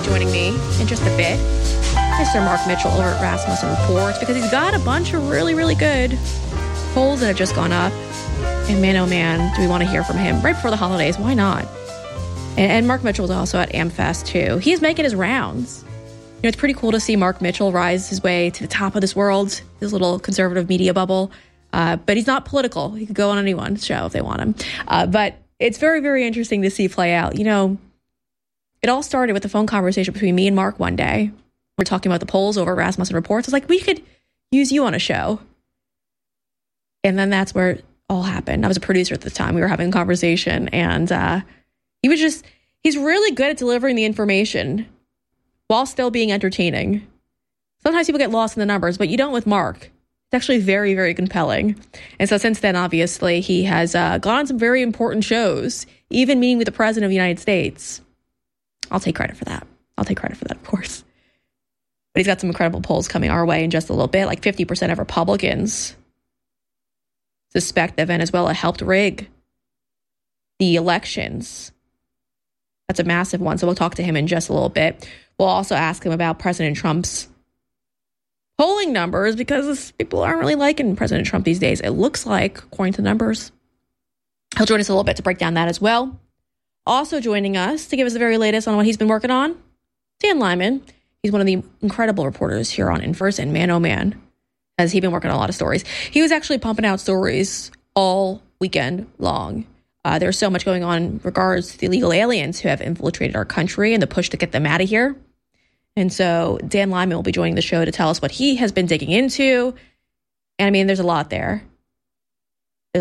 joining me in just a bit. Mr. Mark Mitchell over at Rasmussen Reports, because he's got a bunch of really, really good polls that have just gone up. And man, oh man, do we want to hear from him right before the holidays? Why not? And Mark Mitchell is also at AmFest too. He's making his rounds. You know, it's pretty cool to see Mark Mitchell rise his way to the top of this world, this little conservative media bubble. But he's not political. He could go on anyone's show if they want him. But it's very, very interesting to see play out. You know, it all started with a phone conversation between me and Mark one day. We're talking about the polls over Rasmussen Reports. I was like, we could use you on a show. And then that's where it all happened. I was a producer at the time. We were having a conversation, and he's really good at delivering the information while still being entertaining. Sometimes people get lost in the numbers, but you don't with Mark. It's actually very, very compelling. And so since then, obviously, he has gone on some very important shows, even meeting with the President of the United States. I'll take credit for that. Of course. But he's got some incredible polls coming our way in just a little bit. Like 50% of Republicans suspect that Venezuela helped rig the elections. That's a massive one. So we'll talk to him in just a little bit. We'll also ask him about President Trump's polling numbers, because people aren't really liking President Trump these days, it looks like, according to the numbers. He'll join us a little bit to break down that as well. Also joining us to give us the very latest on what he's been working on, Dan Lyman. He's one of the incredible reporters here on Inverse, and man, oh man, has he been working on a lot of stories. He was actually pumping out stories all weekend long. There's so much going on in regards to the illegal aliens who have infiltrated our country and the push to get them out of here. And so Dan Lyman will be joining the show to tell us what he has been digging into. And I mean, there's a lot there. So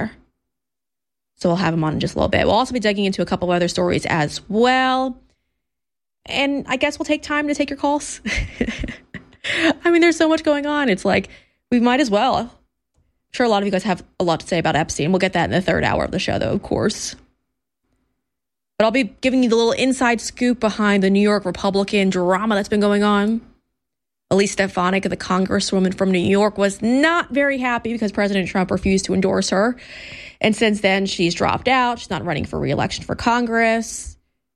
we'll have him on in just a little bit. We'll also be digging into a couple of other stories as well. And I guess we'll take time to take your calls. I mean, there's so much going on. It's like, we might as well. I'm sure a lot of you guys have a lot to say about Epstein. We'll get that in the third hour of the show, though, of course. But I'll be giving you the little inside scoop behind the New York Republican drama that's been going on. Elise Stefanik, the congresswoman from New York, was not very happy because President Trump refused to endorse her. And since then, she's dropped out. She's not running for re-election for Congress.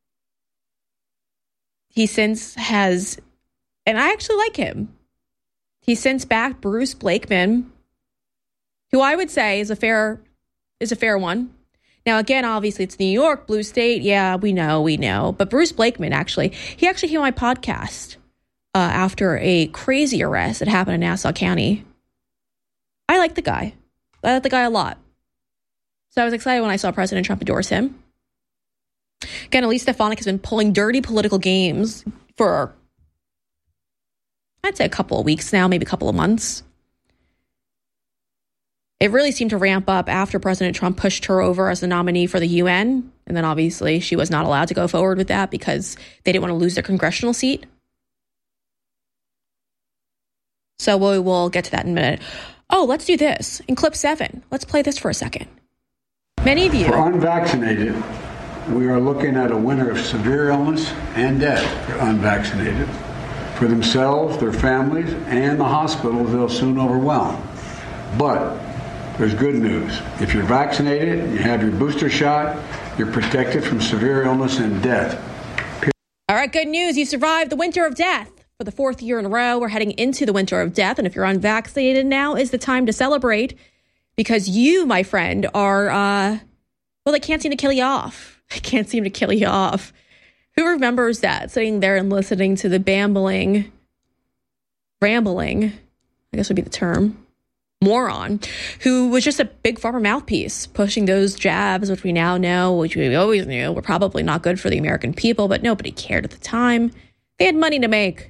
He since has, and I actually like him, he since backed Bruce Blakeman, who I would say is a fair one. Now, again, obviously, it's New York, blue state. Yeah, we know. But Bruce Blakeman, he actually came on my podcast after a crazy arrest that happened in Nassau County. I like the guy. I like the guy a lot. So I was excited when I saw President Trump endorse him. Again, Elise Stefanik has been pulling dirty political games for, I'd say, a couple of weeks now, maybe a couple of months. It really seemed to ramp up after President Trump pushed her over as the nominee for the UN. And then obviously she was not allowed to go forward with that because they didn't want to lose their congressional seat. So we will get to that in a minute. Oh, let's do this. In clip 7, let's play this for a second. Many of you... For unvaccinated, we are looking at a winter of severe illness and death for unvaccinated. For themselves, their families, and the hospitals they'll soon overwhelm. But there's good news. If you're vaccinated, you have your booster shot, you're protected from severe illness and death. All right, good news. You survived the winter of death. For the 4th year in a row, we're heading into the winter of death. And if you're unvaccinated, now is the time to celebrate, because you, my friend, are, well, they can't seem to kill you off. Who remembers that? Sitting there and listening to the rambling, I guess would be the term, moron, who was just a big pharma mouthpiece, pushing those jabs, which we now know, which we always knew, were probably not good for the American people, but nobody cared at the time. They had money to make.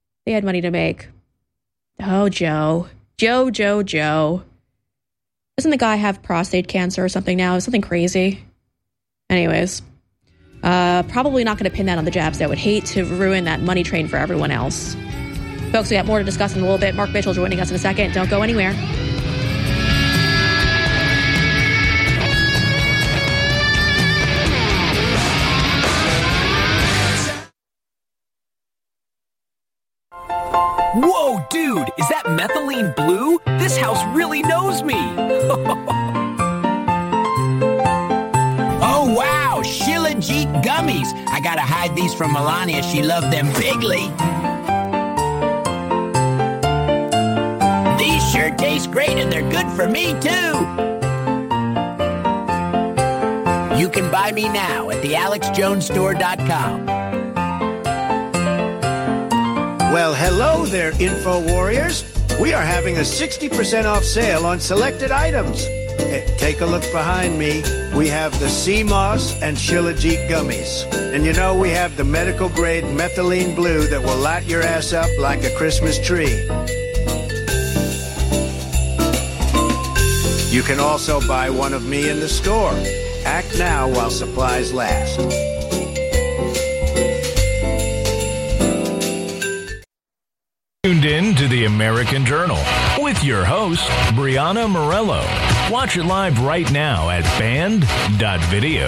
Oh, Joe. Doesn't the guy have prostate cancer or something now? Something crazy. Anyways, probably not going to pin that on the jabs. I would hate to ruin that money train for everyone else. Folks, we got more to discuss in a little bit. Mark Mitchell joining us in a second. Don't go anywhere. Whoa, dude, is that methylene blue? This house really knows me. Oh, wow, Sheila Shilajit gummies. I gotta hide these from Melania. She loved them bigly. These sure taste great, and they're good for me, too. You can buy me now at thealexjonesstore.com. Well, hello there, Info Warriors. We are having a 60% off sale on selected items. Take a look behind me. We have the sea moss and Shilajit gummies. And you know, we have the medical-grade methylene blue that will light your ass up like a Christmas tree. You can also buy one of me in the store. Act now while supplies last. Tuned in to the American Journal with your host, Brianna Morello. Watch it live right now at band.video.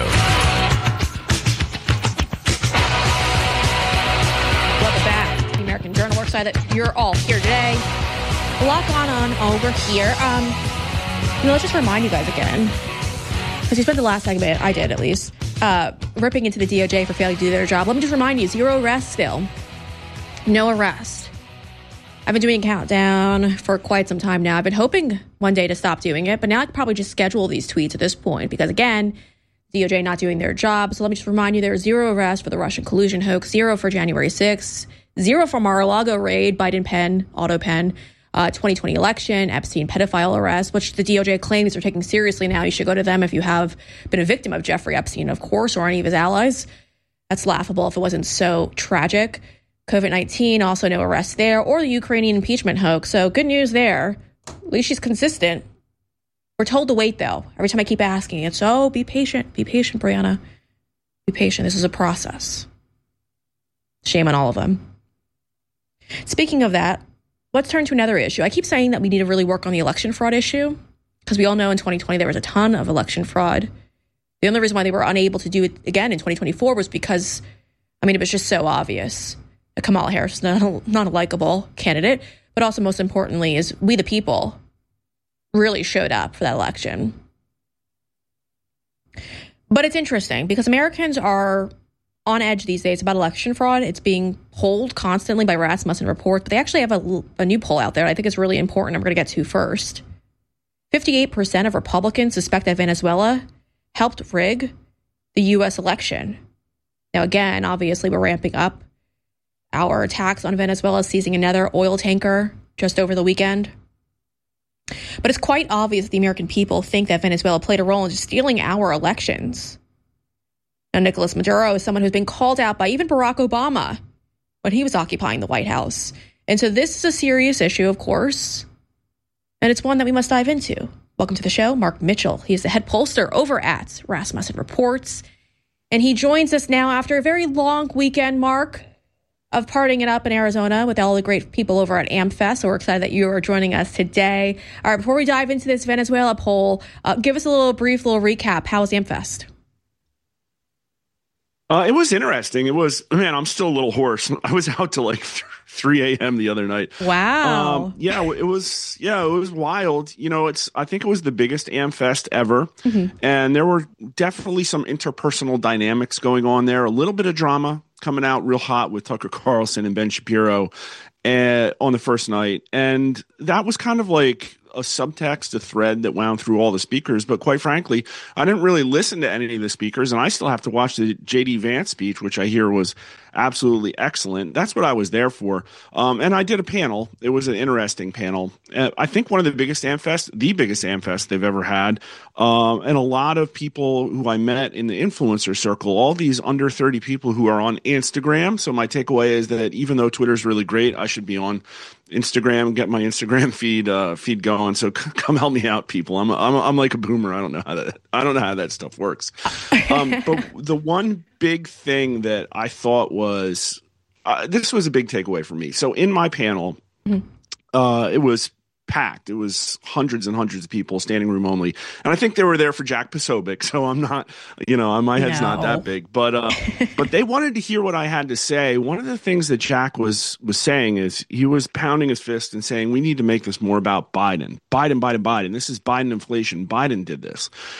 Welcome back to the American Journal. We're excited that you're all here today. A lot going on over here. Let's just remind you guys again, because you spent the last segment, I did at least, ripping into the DOJ for failing to do their job. Let me just remind you, 0 arrests still. No arrest. I've been doing a countdown for quite some time now. I've been hoping one day to stop doing it, but now I could probably just schedule these tweets at this point because, again, DOJ not doing their job. So let me just remind you, there are 0 arrests for the Russian collusion hoax, 0 for January 6th, 0 for Mar-a-Lago raid, Biden pen, auto pen, 2020 election, Epstein pedophile arrest, which the DOJ claims are taking seriously now. You should go to them if you have been a victim of Jeffrey Epstein, of course, or any of his allies. That's laughable if it wasn't so tragic. COVID-19, also no arrests there, or the Ukrainian impeachment hoax. So good news there. At least she's consistent. We're told to wait, though. Every time I keep asking, it's, oh, be patient. Be patient, Brianna. Be patient. This is a process. Shame on all of them. Speaking of that, let's turn to another issue. I keep saying that we need to really work on the election fraud issue, because we all know in 2020 there was a ton of election fraud. The only reason why they were unable to do it again in 2024 was because, it was just so obvious. Kamala Harris is not a likable candidate, but also most importantly is we the people really showed up for that election. But it's interesting because Americans are on edge these days about election fraud. It's being polled constantly by Rasmussen Reports, but they actually have a new poll out there I think is really important. I'm going to get to first. 58% of Republicans suspect that Venezuela helped rig the U.S. election. Now, again, obviously we're ramping up our attacks on Venezuela, seizing another oil tanker just over the weekend. But it's quite obvious that the American people think that Venezuela played a role in just stealing our elections. Now, Nicolas Maduro is someone who's been called out by even Barack Obama when he was occupying the White House. And so this is a serious issue, of course, and it's one that we must dive into. Welcome to the show, Mark Mitchell. He is the head pollster over at Rasmussen Reports, and he joins us now after a very long weekend, Mark, of partying it up in Arizona with all the great people over at AmFest. So we're excited that you are joining us today. All right, before we dive into this Venezuela poll, give us a brief recap. How was AmFest? It was interesting. It was, I'm still a little hoarse. I was out till like 3 a.m. the other night. Wow. It was wild. I think it was the biggest AmFest ever. Mm-hmm. And there were definitely some interpersonal dynamics going on there. A little bit of drama coming out real hot with Tucker Carlson and Ben Shapiro on the first night. And that was kind of like a subtext, a thread that wound through all the speakers. But quite frankly, I didn't really listen to any of the speakers, and I still have to watch the J.D. Vance speech, which I hear was absolutely excellent. That's what I was there for. And I did a panel. It was an interesting panel. I think one of the biggest AmFest they've ever had. And a lot of people who I met in the influencer circle, all these under 30 people who are on Instagram. So my takeaway is that even though Twitter's really great, I should be on Instagram, get my Instagram feed going. So come help me out, people. I'm like a boomer. I don't know how that stuff works. But the one big thing that I thought was this was a big takeaway for me. So in my panel, it was packed. It was hundreds and hundreds of people, standing room only. And I think they were there for Jack Posobiec. So I'm not, my head's not that big. But but they wanted to hear what I had to say. One of the things that Jack was saying is he was pounding his fist and saying, we need to make this more about Biden. Biden. This is Biden inflation. Biden did this.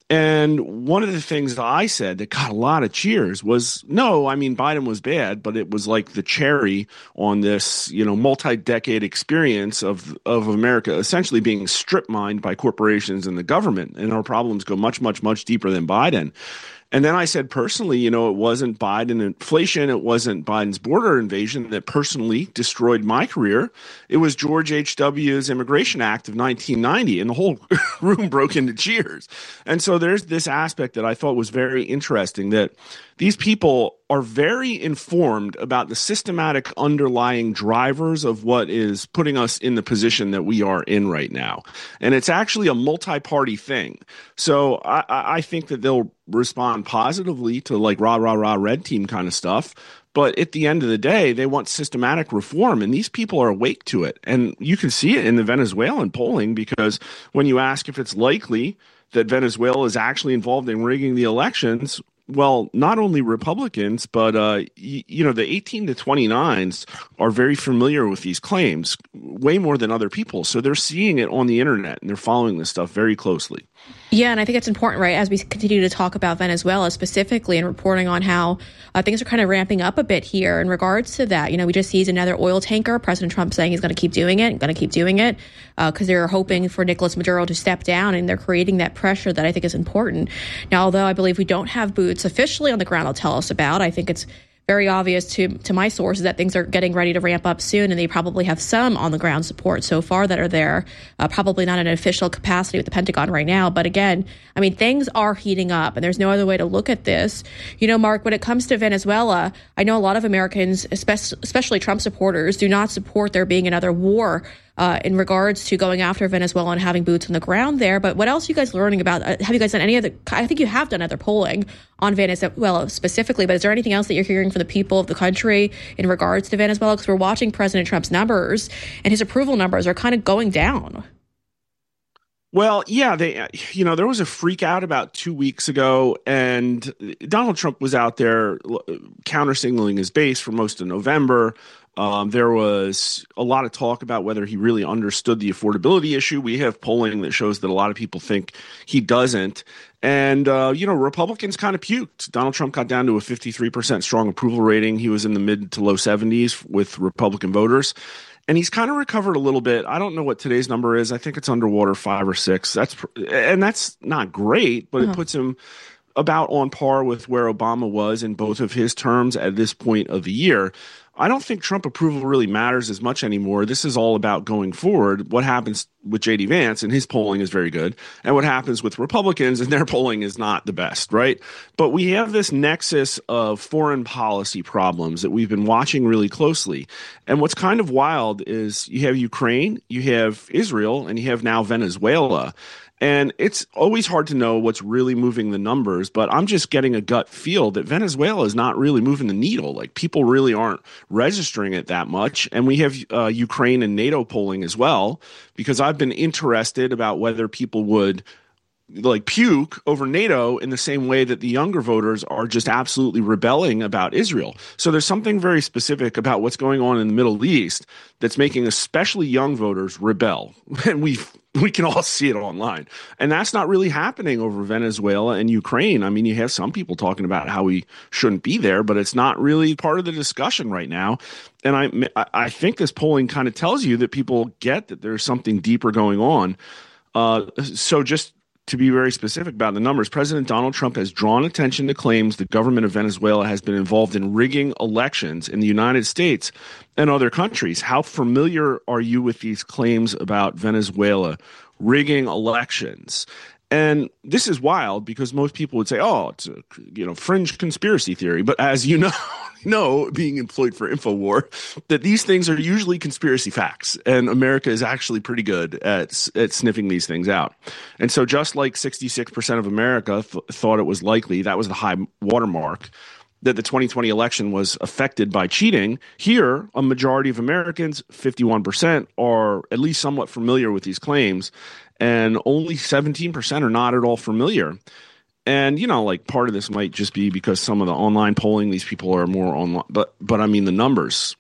And one of the things that I said that got a lot of cheers was, no, I mean, Biden was bad, but it was like the cherry on this, multi-decade experience of America essentially being strip mined by corporations and the government. And our problems go much, much, much deeper than Biden. And then I said, personally, it wasn't Biden inflation. It wasn't Biden's border invasion that personally destroyed my career. It was George H.W.'s Immigration Act of 1990, and the whole room broke into cheers. And so there's this aspect that I thought was very interesting, that these people are very informed about the systematic underlying drivers of what is putting us in the position that we are in right now. And it's actually a multi-party thing. So I think that they'll respond positively to like rah, rah, rah, red team kind of stuff. But at the end of the day, they want systematic reform, and these people are awake to it. And you can see it in the Venezuelan polling, because when you ask if it's likely that Venezuela is actually involved in rigging the elections, well, not only Republicans, but, the 18 to 29s are very familiar with these claims, way more than other people. So they're seeing it on the internet, and they're following this stuff very closely. Yeah, and I think it's important, right, as we continue to talk about Venezuela specifically and reporting on how things are kind of ramping up a bit here in regards to that. We just seized another oil tanker. President Trump saying he's going to keep doing it, because they're hoping for Nicolas Maduro to step down, and they're creating that pressure that I think is important. Now, although I believe we don't have boots officially on the ground, I'll tell us about, I think it's very obvious to my sources that things are getting ready to ramp up soon, and they probably have some on the ground support so far that are there, probably not in an official capacity with the Pentagon right now. But again, I mean, things are heating up, and there's no other way to look at this. Mark, when it comes to Venezuela, I know a lot of Americans, especially Trump supporters, do not support there being another war in regards to going after Venezuela and having boots on the ground there. But what else are you guys learning about? Have you guys done any other? I think you have done other polling on Venezuela specifically, but is there anything else that you're hearing from the people of the country in regards to Venezuela? Because we're watching President Trump's numbers, and his approval numbers are kind of going down. Well, yeah, there was a freak out about 2 weeks ago, and Donald Trump was out there counter signaling his base for most of November. There was a lot of talk about whether he really understood the affordability issue. We have polling that shows that a lot of people think he doesn't. And, Republicans kind of puked. Donald Trump got down to a 53% strong approval rating. He was in the mid to low 70s with Republican voters. And he's kind of recovered a little bit. I don't know what today's number is. I think it's underwater 5 or 6. That's not great, but it puts him about on par with where Obama was in both of his terms at this point of the year. I don't think Trump approval really matters as much anymore. This is all about going forward. What happens with J.D. Vance, and his polling is very good, and what happens with Republicans, and their polling is not the best, right? But we have this nexus of foreign policy problems that we've been watching really closely. And what's kind of wild is you have Ukraine, you have Israel, and you have now Venezuela. And it's always hard to know what's really moving the numbers, but I'm just getting a gut feel that Venezuela is not really moving the needle. Like, people really aren't registering it that much. And we have Ukraine and NATO polling as well, because I've been interested about whether people would puke over NATO in the same way that the younger voters are just absolutely rebelling about Israel. So there's something very specific about what's going on in the Middle East that's making especially young voters rebel. And we can all see it online. And that's not really happening over Venezuela and Ukraine. I mean, you have some people talking about how we shouldn't be there, but it's not really part of the discussion right now. And I think this polling kind of tells you that people get that there's something deeper going on. So just to be very specific about the numbers, President Donald Trump has drawn attention to claims the government of Venezuela has been involved in rigging elections in the United States and other countries. How familiar are you with these claims about Venezuela rigging elections? And this is wild because most people would say, oh, it's a fringe conspiracy theory. But as you know, being employed for InfoWar, that these things are usually conspiracy facts. And America is actually pretty good at sniffing these things out. And so just like 66% of America thought it was likely, that was the high watermark, that the 2020 election was affected by cheating, here a majority of Americans, 51%, are at least somewhat familiar with these claims. And only 17% are not at all familiar. And, part of this might just be because some of the online polling, these people are more online. But I mean, the numbers,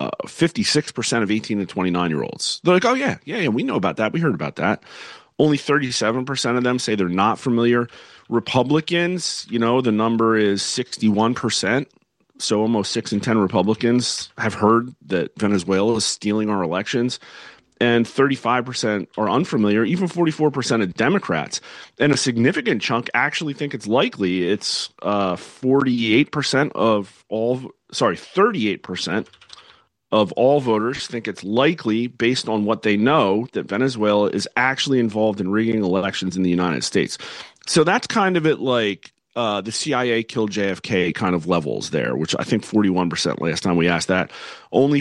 56% of 18 to 29-year-olds. They're like, oh, yeah, we know about that. We heard about that. Only 37% of them say they're not familiar Republicans, the number is 61%. So almost 6 in 10 Republicans have heard that Venezuela is stealing our elections. And 35% are unfamiliar, even 44% of Democrats. And a significant chunk actually think it's likely. It's 38% of all, 38% of all voters think it's likely, based on what they know, that Venezuela is actually involved in rigging elections in the United States. So that's kind of it, like the CIA killed JFK kind of levels there, which I think 41% last time we asked that. Only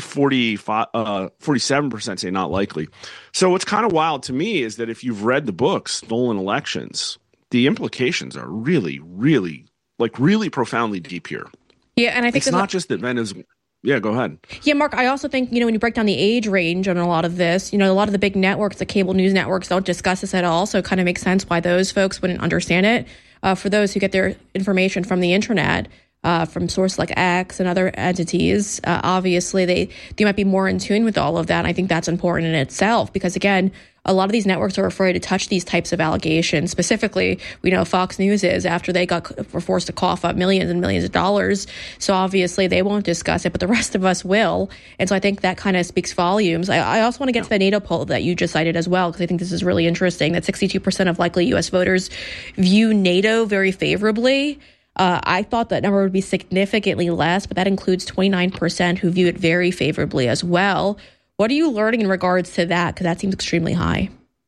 47% say not likely. So what's kind of wild to me is that if you've read the book, Stolen Elections, the implications are really, really, really profoundly deep here. Yeah, and I think it's not just that Venezuela. Yeah, go ahead. Yeah, Mark, I also think, when you break down the age range on a lot of this, a lot of the big networks, the cable news networks, don't discuss this at all. So it kind of makes sense why those folks wouldn't understand it. For those who get their information from the internet, from sources like X and other entities, obviously they might be more in tune with all of that. And I think that's important in itself because, again, a lot of these networks are afraid to touch these types of allegations. Specifically, we know Fox News is, after they were forced to cough up millions and millions of dollars. So obviously they won't discuss it, but the rest of us will. And so I think that kind of speaks volumes. I also want to get to the NATO poll that you just cited as well, because I think this is really interesting, that 62% of likely U.S. voters view NATO very favorably. I thought that number would be significantly less, but that includes 29% who view it very favorably as well. What are you learning in regards to that? Because that seems extremely high.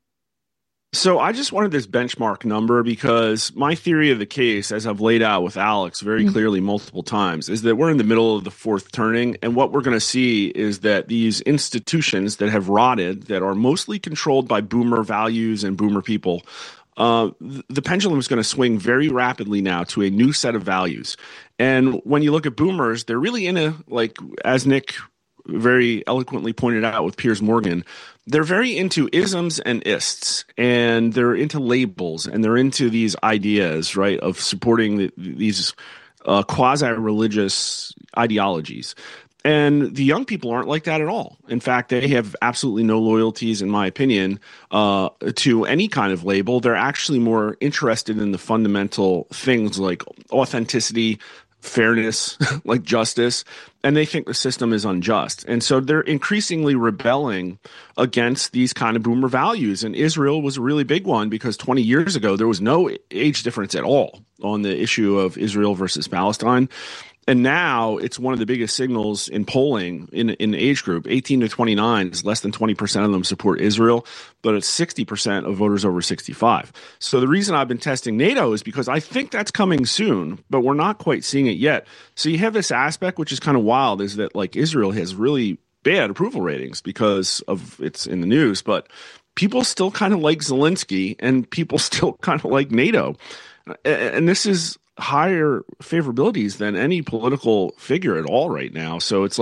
So I just wanted this benchmark number because my theory of the case, as I've laid out with Alex very clearly multiple times, is that we're in the middle of the fourth turning. And what we're going to see is that these institutions that have rotted, that are mostly controlled by boomer values and boomer people, the pendulum is going to swing very rapidly now to a new set of values. And when you look at boomers, they're really in a, as Nick very eloquently pointed out with Piers Morgan, they're very into isms and ists, and they're into labels, and they're into these ideas, right, of supporting these quasi-religious ideologies. And the young people aren't like that at all. In fact, they have absolutely no loyalties, in my opinion, to any kind of label. They're actually more interested in the fundamental things like authenticity, fairness, like justice, and they think the system is unjust. And so they're increasingly rebelling against these kind of boomer values. And Israel was a really big one because 20 years ago, there was no age difference at all on the issue of Israel versus Palestine. And now it's one of the biggest signals in polling in the age group. 18 to 29 is less than 20% of them support Israel, but it's 60% of voters over 65. So the reason I've been testing NATO is because I think that's coming soon, but we're not quite seeing it yet. So you have this aspect, which is kind of wild, is that Israel has really bad approval ratings because of it's in the news, but people still kind of like Zelensky and people still kind of like NATO. And this is higher favorabilities than any political figure at all right now. So it's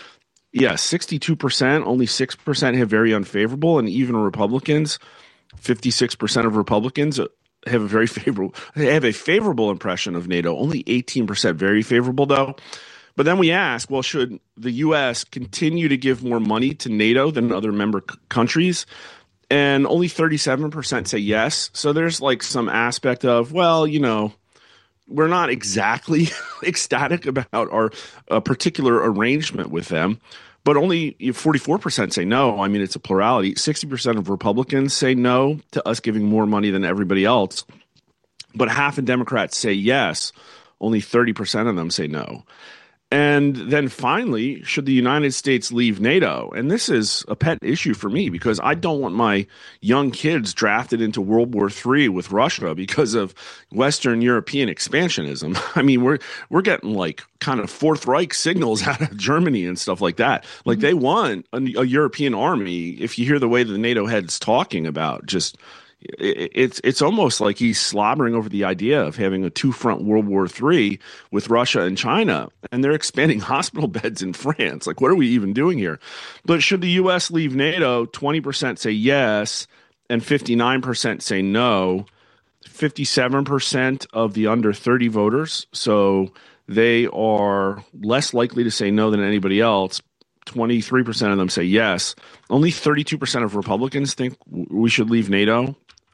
62%, only 6% have very unfavorable, and even Republicans, 56% of Republicans have a favorable impression of NATO, only 18% very favorable though. But then we ask, well, should the U.S. continue to give more money to NATO than other member countries? And only 37% say yes. So there's some aspect of, well, we're not exactly ecstatic about our particular arrangement with them, but only 44% say no. I mean, it's a plurality. 60% of Republicans say no to us giving more money than everybody else, but half of Democrats say yes. Only 30% of them say no. And then finally, should the United States leave NATO? And this is a pet issue for me because I don't want my young kids drafted into World War III with Russia because of Western European expansionism. I mean, we're getting kind of Fourth Reich signals out of Germany and stuff like that. They want a European army. If you hear the way the NATO head's talking about just it's almost like he's slobbering over the idea of having a two-front World War III with Russia and China, and they're expanding hospital beds in France. What are we even doing here? But should the U.S. leave NATO, 20% say yes, and 59% say no. 57% of the under 30 voters, so they are less likely to say no than anybody else. 23% of them say yes. Only 32% of Republicans think we should leave NATO.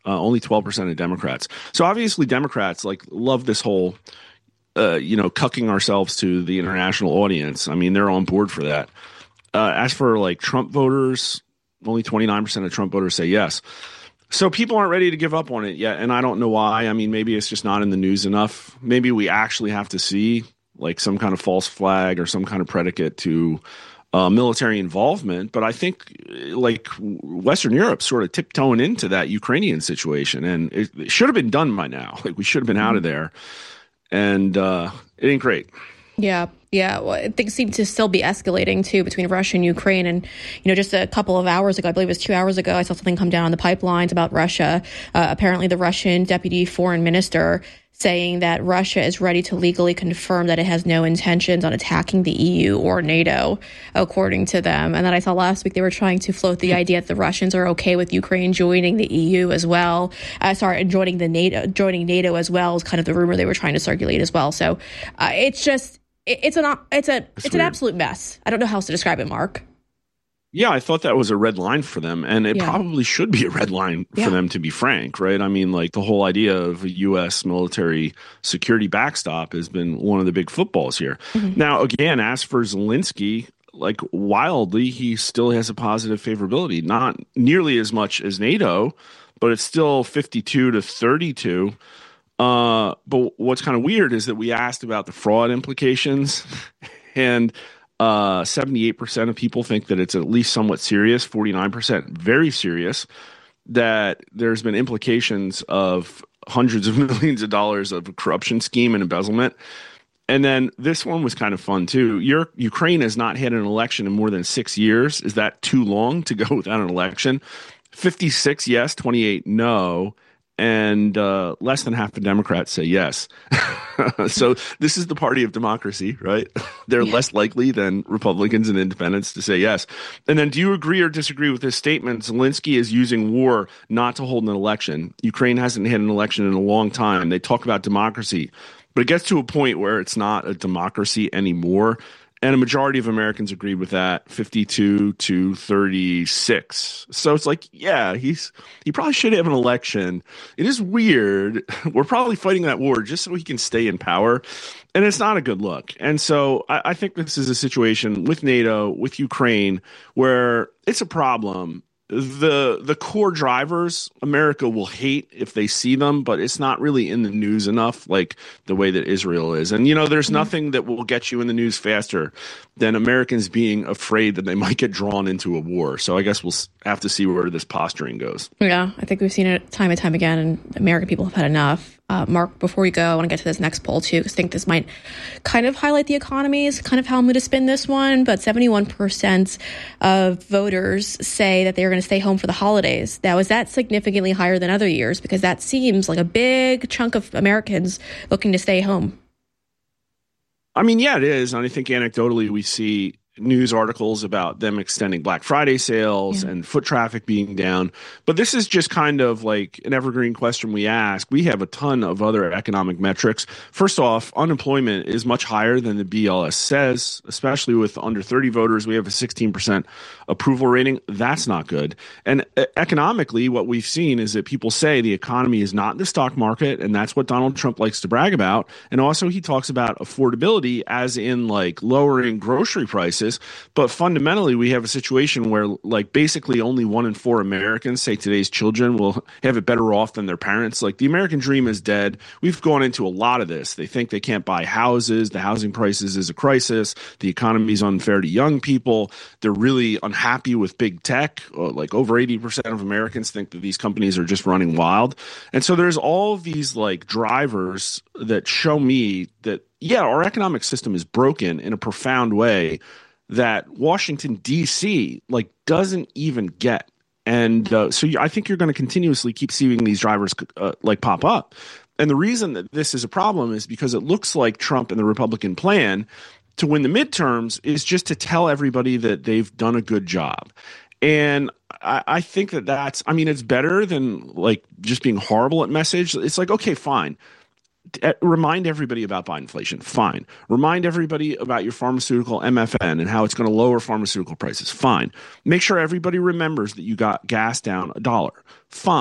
only 12% of Democrats. So obviously Democrats like love this whole, cucking ourselves to the international audience. I mean, they're on board for that. As for like Trump voters, only 29% of Trump voters say yes. So people aren't ready to give up on it yet, and I don't know why. I mean, maybe it's just not in the news enough. Maybe we actually have to see like some kind of false flag or some kind of predicate to military involvement. But I think like Western Europe sort of tiptoeing into that Ukrainian situation, and it should have been done by now. Like we should have been out of there, and it ain't great. Yeah. Well, things seem to still be escalating, too, between Russia and Ukraine. And, just a couple of hours ago, I believe it was 2 hours ago, I saw something come down on the pipelines about Russia. Apparently, the Russian deputy foreign minister saying that Russia is ready to legally confirm that it has no intentions on attacking the EU or NATO, according to them. And then I saw last week they were trying to float the idea that the Russians are okay with Ukraine joining the EU as well. Joining NATO as well is kind of the rumor they were trying to circulate as well. So it's just. It's an absolute mess. I don't know how else to describe it, Mark. Yeah, I thought that was a red line for them, and it probably should be a red line for them, to be frank, right? I mean, like the whole idea of a U.S. military security backstop has been one of the big footballs here. Mm-hmm. Now, again, as for Zelensky, like wildly, he still has a positive favorability, not nearly as much as NATO, but it's still 52 to 32. But what's kind of weird is that we asked about the fraud implications, and 78% of people think that it's at least somewhat serious, 49% very serious, that there's been implications of hundreds of millions of dollars of a corruption scheme and embezzlement. And then this one was kind of fun, too. Ukraine has not had an election in more than 6 years. Is that too long to go without an election? 56 yes, 28 no. And less than half the Democrats say yes. So this is the party of democracy, right? They're less likely than Republicans and independents to say yes. And then do you agree or disagree with this statement? Zelensky is using war not to hold an election. Ukraine hasn't had an election in a long time. They talk about democracy, but it gets to a point where it's not a democracy anymore. And a majority of Americans agreed with that, 52 to 36. So it's like, yeah, he probably should have an election. It is weird. We're probably fighting that war just so he can stay in power. And it's not a good look. And so I think this is a situation with NATO, with Ukraine, where it's a problem. The core drivers, America will hate if they see them, but it's not really in the news enough like the way that Israel is. And, there's nothing that will get you in the news faster than Americans being afraid that they might get drawn into a war. So I guess we'll have to see where this posturing goes. Yeah, I think we've seen it time and time again, and American people have had enough. Mark, before we go, I want to get to this next poll, too, because I think this might kind of highlight the economies, kind of how I'm going to spin this one. But 71% of voters say that they're going to stay home for the holidays. Now, is that significantly higher than other years? Because that seems like a big chunk of Americans looking to stay home. I mean, yeah, it is. And I think anecdotally we see news articles about them extending Black Friday sales and foot traffic being down. But this is just kind of like an evergreen question we ask. We have a ton of other economic metrics. First off, unemployment is much higher than the BLS says, especially with under 30 voters. We have a 16% approval rating. That's not good. And economically, what we've seen is that people say the economy is not the stock market, and that's what Donald Trump likes to brag about. And also he talks about affordability as in like lowering grocery prices. But fundamentally, we have a situation where like basically only 1 in 4 Americans say today's children will have it better off than their parents. Like the American dream is dead. We've gone into a lot of this. They think they can't buy houses. The housing crisis is a crisis. The economy is unfair to young people. They're really unhappy with big tech. Like over 80% of Americans think that these companies are just running wild. And so there's all of these like drivers that show me that, yeah, our economic system is broken in a profound way that Washington, D.C., like doesn't even get. And so I think you're going to continuously keep seeing these drivers like pop up. And the reason that this is a problem is because it looks like Trump and the Republican plan to win the midterms is just to tell everybody that they've done a good job. And I think that's, I mean, it's better than like just being horrible at message. It's like, okay, fine. Remind everybody about Biden inflation. Fine. Remind everybody about your pharmaceutical MFN and how it's going to lower pharmaceutical prices. Fine. Make sure everybody remembers that you got gas down $1. Fine.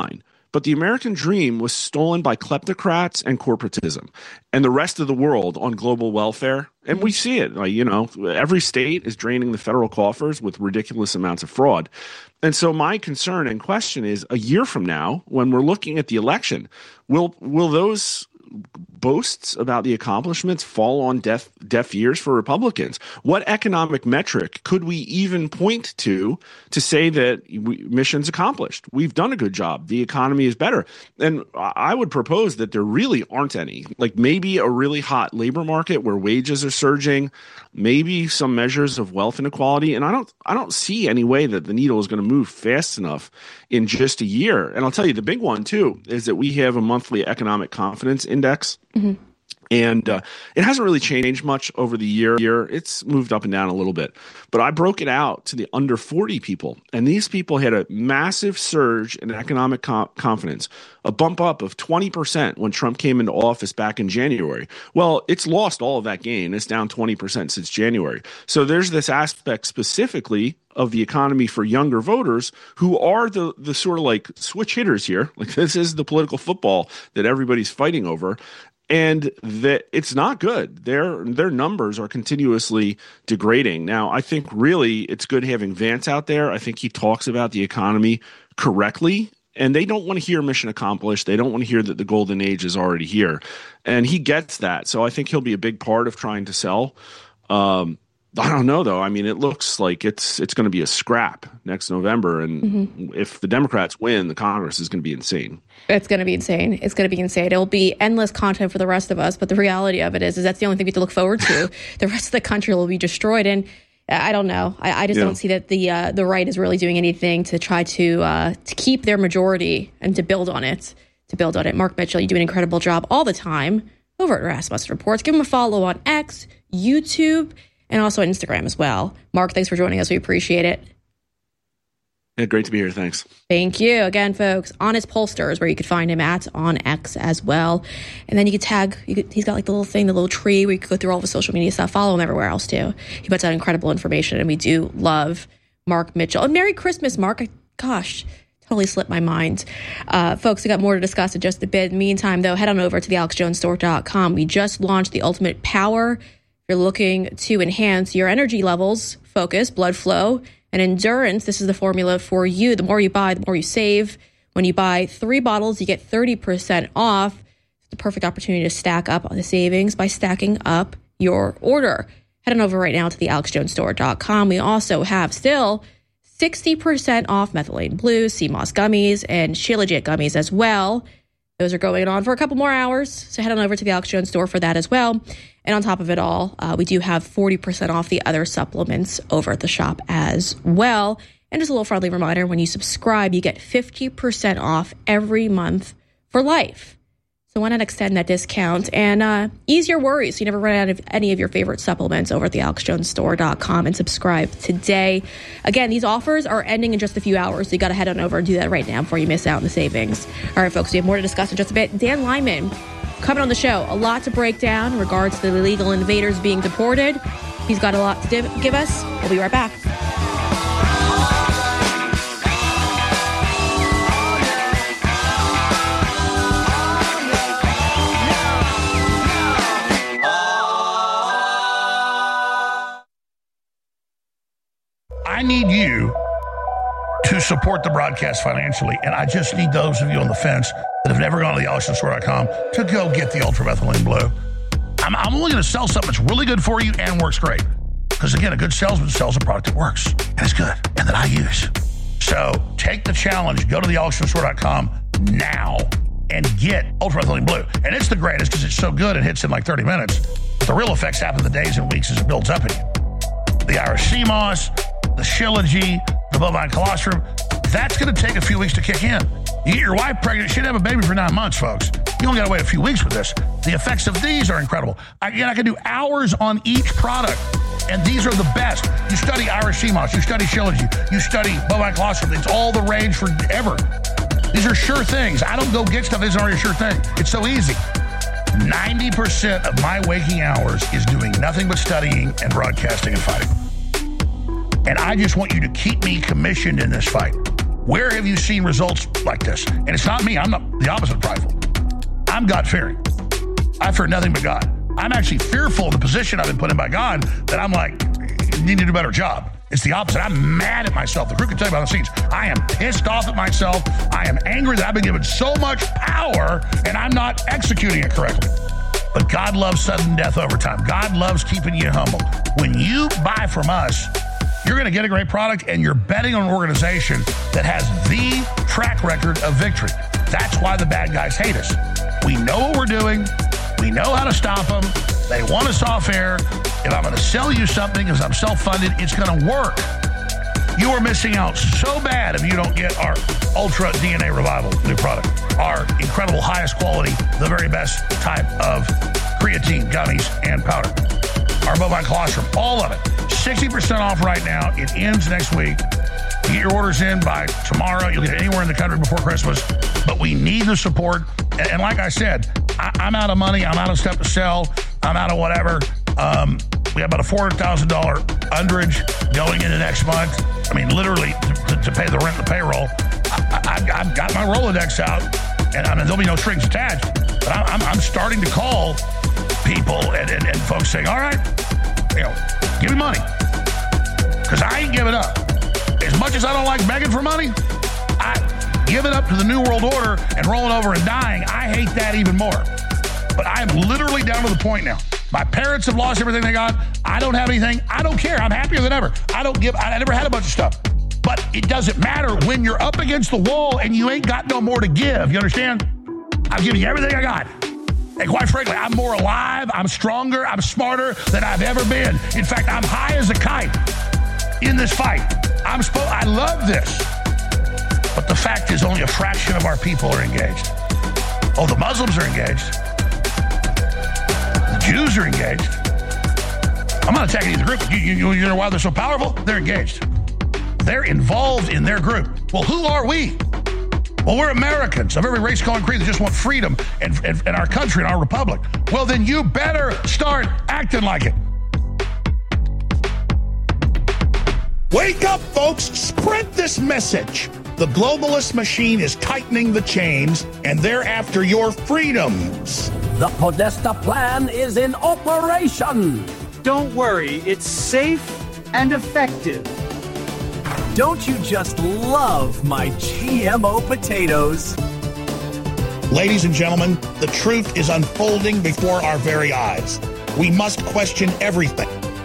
But the American dream was stolen by kleptocrats and corporatism and the rest of the world on global welfare. And we see it. Like, every state is draining the federal coffers with ridiculous amounts of fraud. And so my concern and question is, a year from now, when we're looking at the election, will those boasts about the accomplishments fall on deaf ears for Republicans? What economic metric could we even point to say that mission's accomplished? We've done a good job. The economy is better. And I would propose that there really aren't any. Like maybe a really hot labor market where wages are surging, maybe some measures of wealth inequality. And I don't see any way that the needle is going to move fast enough in just a year. And I'll tell you, the big one too is that we have a monthly economic confidence index. Mm-hmm. And it hasn't really changed much over the year. It's moved up and down a little bit. But I broke it out to the under 40 people. And these people had a massive surge in economic confidence, a bump up of 20% when Trump came into office back in January. Well, it's lost all of that gain. It's down 20% since January. So there's this aspect specifically of the economy for younger voters who are the sort of like switch hitters here. Like this is the political football that everybody's fighting over. And that it's not good. Their numbers are continuously degrading. Now, I think really it's good having Vance out there. I think he talks about the economy correctly, and they don't want to hear mission accomplished. They don't want to hear that the golden age is already here. And he gets that. So I think he'll be a big part of trying to sell. I don't know, though. I mean, it looks like it's going to be a scrap next November. And if the Democrats win, the Congress is going to be insane. It's going to be insane. It's going to be insane. It'll be endless content for the rest of us. But the reality of it is that's the only thing we have to look forward to. The rest of the country will be destroyed. And I don't know. I just don't see that the right is really doing anything to try to keep their majority and to build on it. Mark Mitchell, you do an incredible job all the time over at Rasmussen Reports. Give him a follow on X, YouTube, and also on Instagram as well. Mark, thanks for joining us. We appreciate it. Yeah, great to be here. Thanks. Thank you. Again, folks, Honest Pollster is where you could find him at on X as well. And then you could tag, he's got like the little thing, the little tree where you could go through all the social media stuff. Follow him everywhere else too. He puts out incredible information, and we do love Mark Mitchell. And Merry Christmas, Mark. Gosh, totally slipped my mind. Folks, we got more to discuss in just a bit. Meantime, though, head on over to the AlexJonesStore.com. We just launched the Ultimate Power. You're looking to enhance your energy levels, focus, blood flow, and endurance. This is the formula for you. The more you buy, the more you save. When you buy 3 bottles, you get 30% off. It's the perfect opportunity to stack up on the savings by stacking up your order. Head on over right now to the AlexJonesStore.com. We also have still 60% off Methylene Blue, CMOS gummies, and Shilajit gummies as well. Those are going on for a couple more hours, so head on over to the Alex Jones store for that as well. And on top of it all, we do have 40% off the other supplements over at the shop as well. And just a little friendly reminder, when you subscribe, you get 50% off every month for life. So why not extend that discount and ease your worries so you never run out of any of your favorite supplements over at the AlexJonesStore.com and subscribe today. Again, these offers are ending in just a few hours, so you got to head on over and do that right now before you miss out on the savings. All right, folks, we have more to discuss in just a bit. Dan Lyman coming on the show. A lot to break down in regards to the illegal invaders being deported. He's got a lot to give us. We'll be right back. I need you to support the broadcast financially, and I just need those of you on the fence that have never gone to the AlexJonesStore.com to go get the Ultra Methylene Blue. I'm only going to sell something that's really good for you and works great. Because, again, a good salesman sells a product that works and is good and that I use. So take the challenge. Go to the AlexJonesStore.com now and get Ultra Methylene Blue. And it's the greatest because it's so good it hits in like 30 minutes. But the real effects happen in the days and weeks as it builds up in you. The Irish sea moss, the Shilajit, the bovine colostrum, that's going to take a few weeks to kick in. You get your wife pregnant, she'd have a baby for 9 months, folks. You only got to wait a few weeks with this. The effects of these are incredible. I can do hours on each product, and these are the best. You study Irish sea moss, you study Shilajit, you study bovine colostrum. It's all the rage forever. These are sure things. I don't go get stuff that isn't already a sure thing. It's so easy. 90% of my waking hours is doing nothing but studying and broadcasting and fighting. And I just want you to keep me commissioned in this fight. Where have you seen results like this? And it's not me. I'm not the opposite of prideful. I'm God-fearing. I fear nothing but God. I'm actually fearful of the position I've been put in by God that I'm like, you need to do a better job. It's the opposite. I'm mad at myself. The crew can tell you behind the scenes. I am pissed off at myself. I am angry that I've been given so much power and I'm not executing it correctly. But God loves sudden death over time. God loves keeping you humble. When you buy from us, you're going to get a great product, and you're betting on an organization that has the track record of victory. That's why the bad guys hate us. We know what we're doing. We know how to stop them. They want us off air. If I'm going to sell you something because I'm self-funded, it's going to work. You are missing out so bad if you don't get our Ultra DNA Revival new product. Our incredible, highest quality, the very best type of creatine, gummies, and powder. Our bovine colostrum, all of it. 60% off right now. It ends next week. You get your orders in by tomorrow. You'll get it anywhere in the country before Christmas. But we need the support. And like I said, I'm out of money. I'm out of stuff to sell. I'm out of whatever. We have about a $400,000 underage going into next month. I mean, literally, to pay the rent and the payroll. I've got my Rolodex out, and there'll be no strings attached. But I'm starting to call people and folks saying, all right, give me money. Because I ain't giving up. As much as I don't like begging for money, I give it up to the New World Order and rolling over and dying. I hate that even more. But I am literally down to the point now. My parents have lost everything they got. I don't have anything. I don't care. I'm happier than ever. I never had a bunch of stuff. But it doesn't matter when you're up against the wall and you ain't got no more to give. You understand? I've given you everything I got. And quite frankly, I'm more alive, I'm stronger, I'm smarter than I've ever been. In fact, I'm high as a kite in this fight. I love this. But the fact is only a fraction of our people are engaged. Oh, the Muslims are engaged. The Jews are engaged. I'm not attacking either group. You know why they're so powerful? They're engaged. They're involved in their group. Well, who are we? Well, we're Americans of every race, color, and creed that just want freedom and our country and our republic. Well, then you better start acting like it. Wake up, folks. Spread this message. The globalist machine is tightening the chains, and they're after your freedoms. The Podesta plan is in operation. Don't worry, it's safe and effective. Don't you just love my GMO potatoes? Ladies and gentlemen, the truth is unfolding before our very eyes. We must question everything.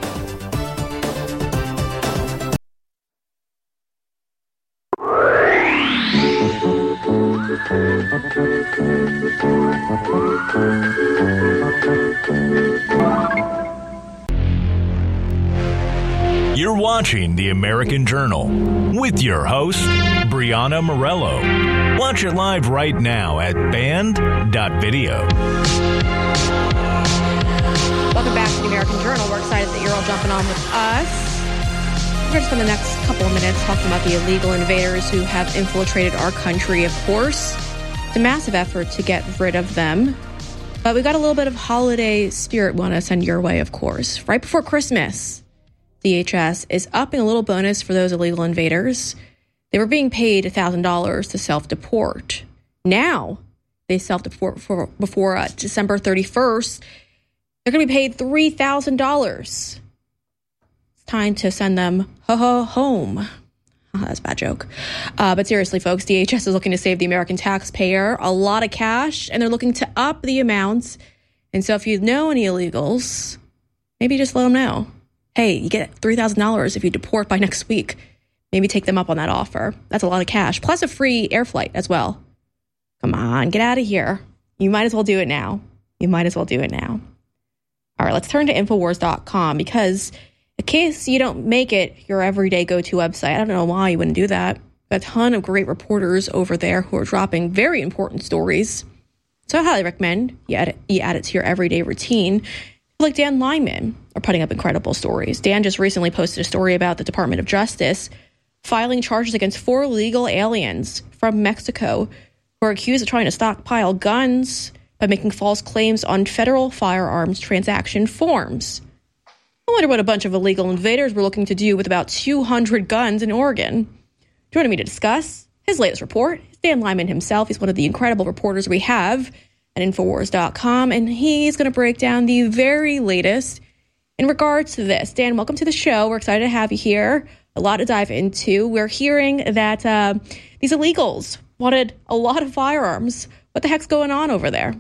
You're watching The American Journal with your host, Brianna Morello. Watch it live right now at band.video. Welcome back to The American Journal. We're excited that you're all jumping on with us. We're going to spend the next couple of minutes talking about the illegal invaders who have infiltrated our country, of course. It's a massive effort to get rid of them. But we've got a little bit of holiday spirit we want to send your way, of course. Right before Christmas, DHS is upping a little bonus for those illegal invaders. They were being paid $1,000 to self-deport. Now, they self-deport before December 31st. They're going to be paid $3,000. It's time to send them home. Oh, that's a bad joke. But seriously, folks, DHS is looking to save the American taxpayer a lot of cash, and they're looking to up the amounts. And so if you know any illegals, maybe just let them know. Hey, you get $3,000 if you deport by next week. Maybe take them up on that offer. That's a lot of cash, plus a free air flight as well. Come on, get out of here. You might as well do it now. All right, let's turn to Infowars.com because in case you don't make it your everyday go-to website, I don't know why you wouldn't do that. A ton of great reporters over there who are dropping very important stories. So I highly recommend you add it to your everyday routine. Like Dan Lyman are putting up incredible stories. Dan just recently posted a story about the Department of Justice filing charges against 4 illegal aliens from Mexico who are accused of trying to stockpile guns by making false claims on federal firearms transaction forms. I wonder what a bunch of illegal invaders were looking to do with about 200 guns in Oregon. Joining me to discuss, his latest report. Dan Lyman himself, he's one of the incredible reporters we have at Infowars.com, and he's going to break down the very latest in regards to this. Dan, welcome to the show. We're excited to have you here. A lot to dive into. We're hearing that these illegals wanted a lot of firearms. What the heck's going on over there?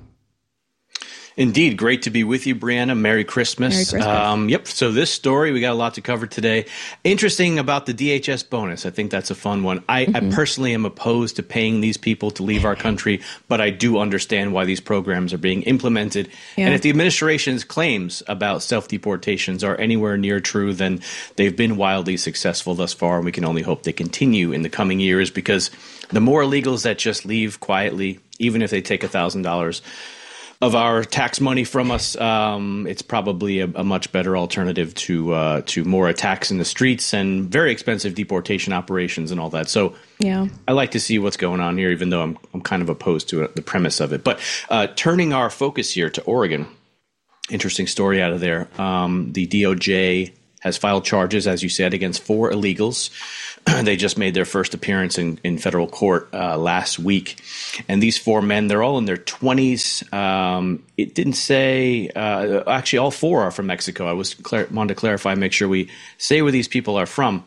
Indeed. Great to be with you, Brianna. Merry Christmas. Merry Christmas. Yep. So this story, we got a lot to cover today. Interesting about the DHS bonus. I think that's a fun one. I personally am opposed to paying these people to leave our country, but I do understand why these programs are being implemented. Yeah. And if the administration's claims about self-deportations are anywhere near true, then they've been wildly successful thus far, and we can only hope they continue in the coming years, because the more illegals that just leave quietly, even if they take $1,000 of our tax money from us, it's probably a much better alternative to more attacks in the streets and very expensive deportation operations and all that. So yeah, I like to see what's going on here, even though I'm kind of opposed to the premise of it. But turning our focus here to Oregon, interesting story out of there. The DOJ has filed charges, as you said, against 4 illegals. They just made their first appearance in federal court last week. And these 4 men, they're all in their 20s. It didn't say actually, all 4 are from Mexico. I wanted to clarify, make sure we say where these people are from.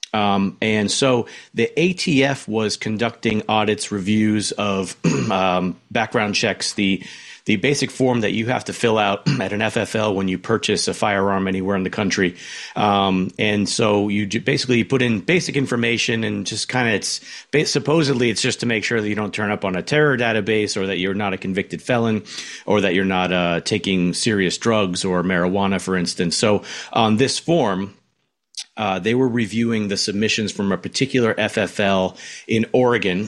And so the ATF was conducting audits, reviews of background checks, the basic form that you have to fill out at an FFL when you purchase a firearm anywhere in the country. And so you basically put in basic information, and just kind of supposedly it's just to make sure that you don't turn up on a terror database, or that you're not a convicted felon, or that you're not taking serious drugs or marijuana, for instance. So on this form, they were reviewing the submissions from a particular FFL in Oregon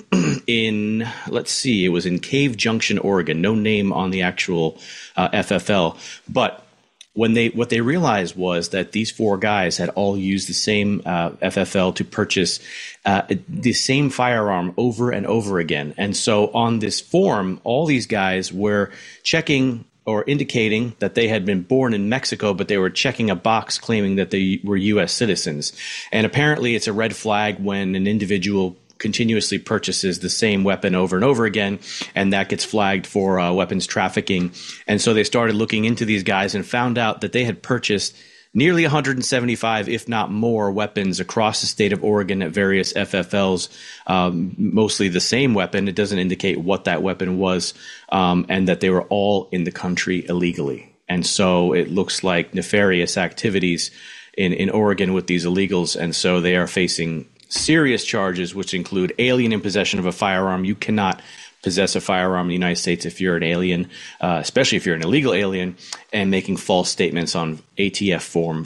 it was in Cave Junction, Oregon. No name on the actual FFL. But what they realized was that these 4 guys had all used the same FFL to purchase the same firearm over and over again. And so on this form, all these guys were checking or indicating that they had been born in Mexico, but they were checking a box claiming that they were U.S. citizens. And apparently it's a red flag when an individual continuously purchases the same weapon over and over again, and that gets flagged for weapons trafficking. And so they started looking into these guys and found out that they had purchased nearly 175, if not more, weapons across the state of Oregon at various FFLs, mostly the same weapon. It doesn't indicate what that weapon was, and that they were all in the country illegally. And so it looks like nefarious activities in Oregon with these illegals. And so they are facing serious charges, which include alien in possession of a firearm. You cannot possess a firearm in the United States if you're an alien, especially if you're an illegal alien, and making false statements on ATF form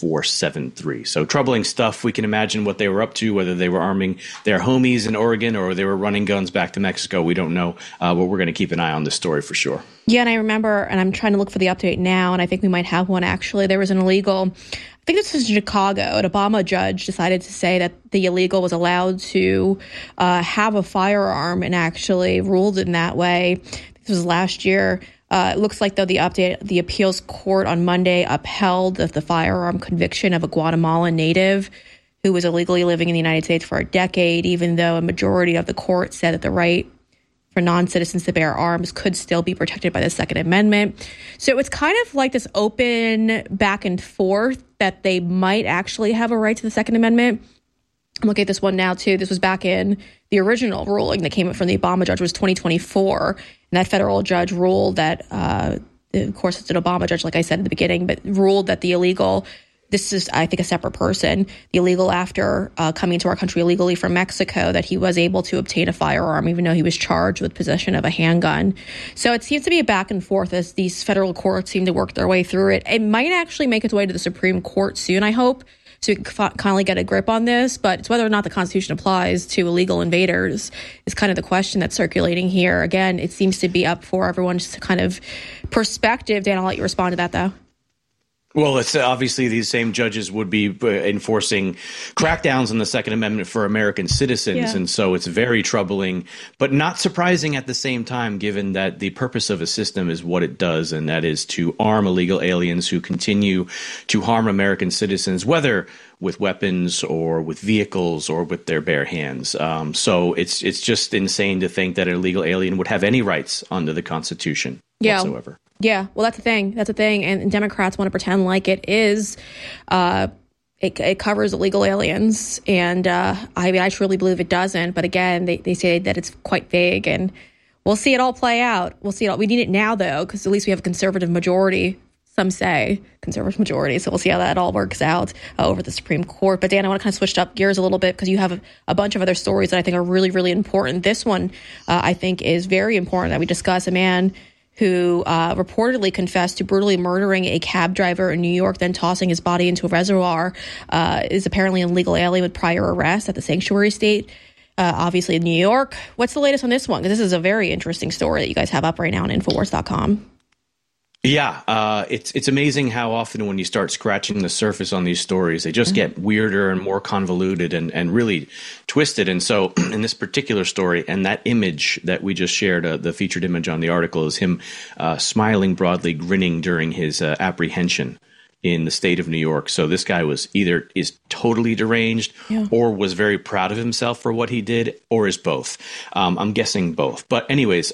4473. So troubling stuff. We can imagine what they were up to, whether they were arming their homies in Oregon or they were running guns back to Mexico. We don't know, but we're going to keep an eye on this story for sure. Yeah, and I remember, and I'm trying to look for the update now, and I think we might have one actually. There was an illegal, I think this was in Chicago, an Obama judge decided to say that the illegal was allowed to have a firearm, and actually ruled in that way. This was last year. It looks like, though, the appeals court on Monday upheld the firearm conviction of a Guatemalan native who was illegally living in the United States for a decade, even though a majority of the court said that the right for non-citizens to bear arms could still be protected by the Second Amendment. So it's kind of like this open back and forth that they might actually have a right to the Second Amendment. I'm looking at this one now, too. This was back in the original ruling that came from the Obama judge was 2024. And that federal judge ruled that, of course, it's an Obama judge, like I said at the beginning, but ruled that the illegal, this is, I think, a separate person, the illegal after coming to our country illegally from Mexico, that he was able to obtain a firearm, even though he was charged with possession of a handgun. So it seems to be a back and forth as these federal courts seem to work their way through it. It might actually make its way to the Supreme Court soon, I hope, so we can finally get a grip on this. But it's whether or not the Constitution applies to illegal invaders is kind of the question that's circulating here. Again, it seems to be up for everyone's kind of perspective. Dan, I'll let you respond to that, though. Well, it's obviously these same judges would be enforcing crackdowns on the Second Amendment for American citizens. Yeah. And so it's very troubling, but not surprising at the same time, given that the purpose of a system is what it does, and that is to arm illegal aliens who continue to harm American citizens, whether with weapons or with vehicles or with their bare hands. So it's just insane to think that an illegal alien would have any rights under the Constitution whatsoever. Yeah, well, that's the thing. And Democrats want to pretend like it is. It covers illegal aliens, and I truly believe it doesn't. But again, they say that it's quite vague, and we'll see it all play out. We'll see it all. We need it now, though, because at least we have a conservative majority. Some say conservative majority, so we'll see how that all works out over the Supreme Court. But Dan, I want to kind of switch up gears a little bit because you have a bunch of other stories that I think are really, really important. This one, I think, is very important that we discuss. A man who reportedly confessed to brutally murdering a cab driver in New York, then tossing his body into a reservoir, is apparently an illegal alien with prior arrest at the sanctuary state, obviously in New York. What's the latest on this one? Because this is a very interesting story that you guys have up right now on Infowars.com. Yeah, it's amazing how often when you start scratching the surface on these stories, they just get weirder and more convoluted and really twisted. And so in this particular story, and that image that we just shared, the featured image on the article, is him smiling broadly, grinning during his apprehension in the state of New York. So this guy is totally deranged or was very proud of himself for what he did, or is both. I'm guessing both. But anyways,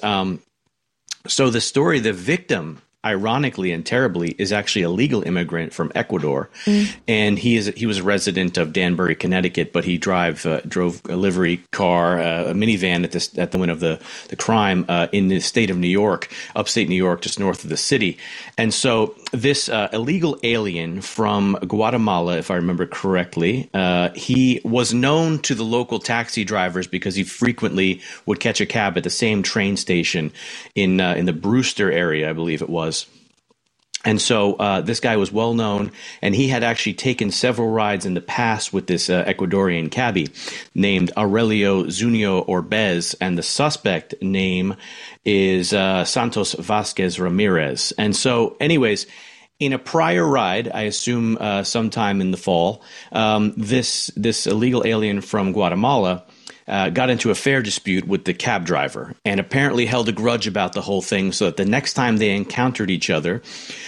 so the story, the victim, ironically and terribly, is actually a legal immigrant from Ecuador, and he was a resident of Danbury, Connecticut, but he drove a livery car, a minivan at the moment of the crime in the state of New York, upstate New York, just north of the city. And so this illegal alien from Guatemala, if I remember correctly, he was known to the local taxi drivers because he frequently would catch a cab at the same train station in the Brewster area, I believe it was. And so this guy was well known, and he had actually taken several rides in the past with this Ecuadorian cabbie named Aurelio Zunio Orbez, and the suspect name is Santos Vasquez Ramirez. And so anyways, in a prior ride, I assume sometime in the fall, this illegal alien from Guatemala got into a fare dispute with the cab driver and apparently held a grudge about the whole thing, so that the next time they encountered each other,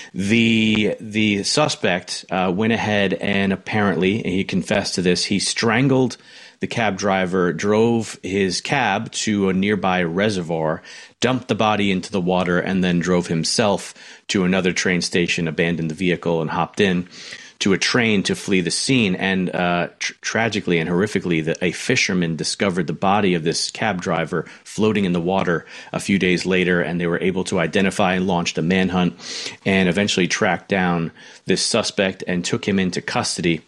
the suspect went ahead and apparently, he confessed to this, he strangled the cab driver, drove his cab to a nearby reservoir, dumped the body into the water, and then drove himself to another train station, abandoned the vehicle, and hopped in to a train to flee the scene. And tragically and horrifically, a fisherman discovered the body of this cab driver floating in the water a few days later, and they were able to identify and launched a manhunt and eventually tracked down this suspect and took him into custody.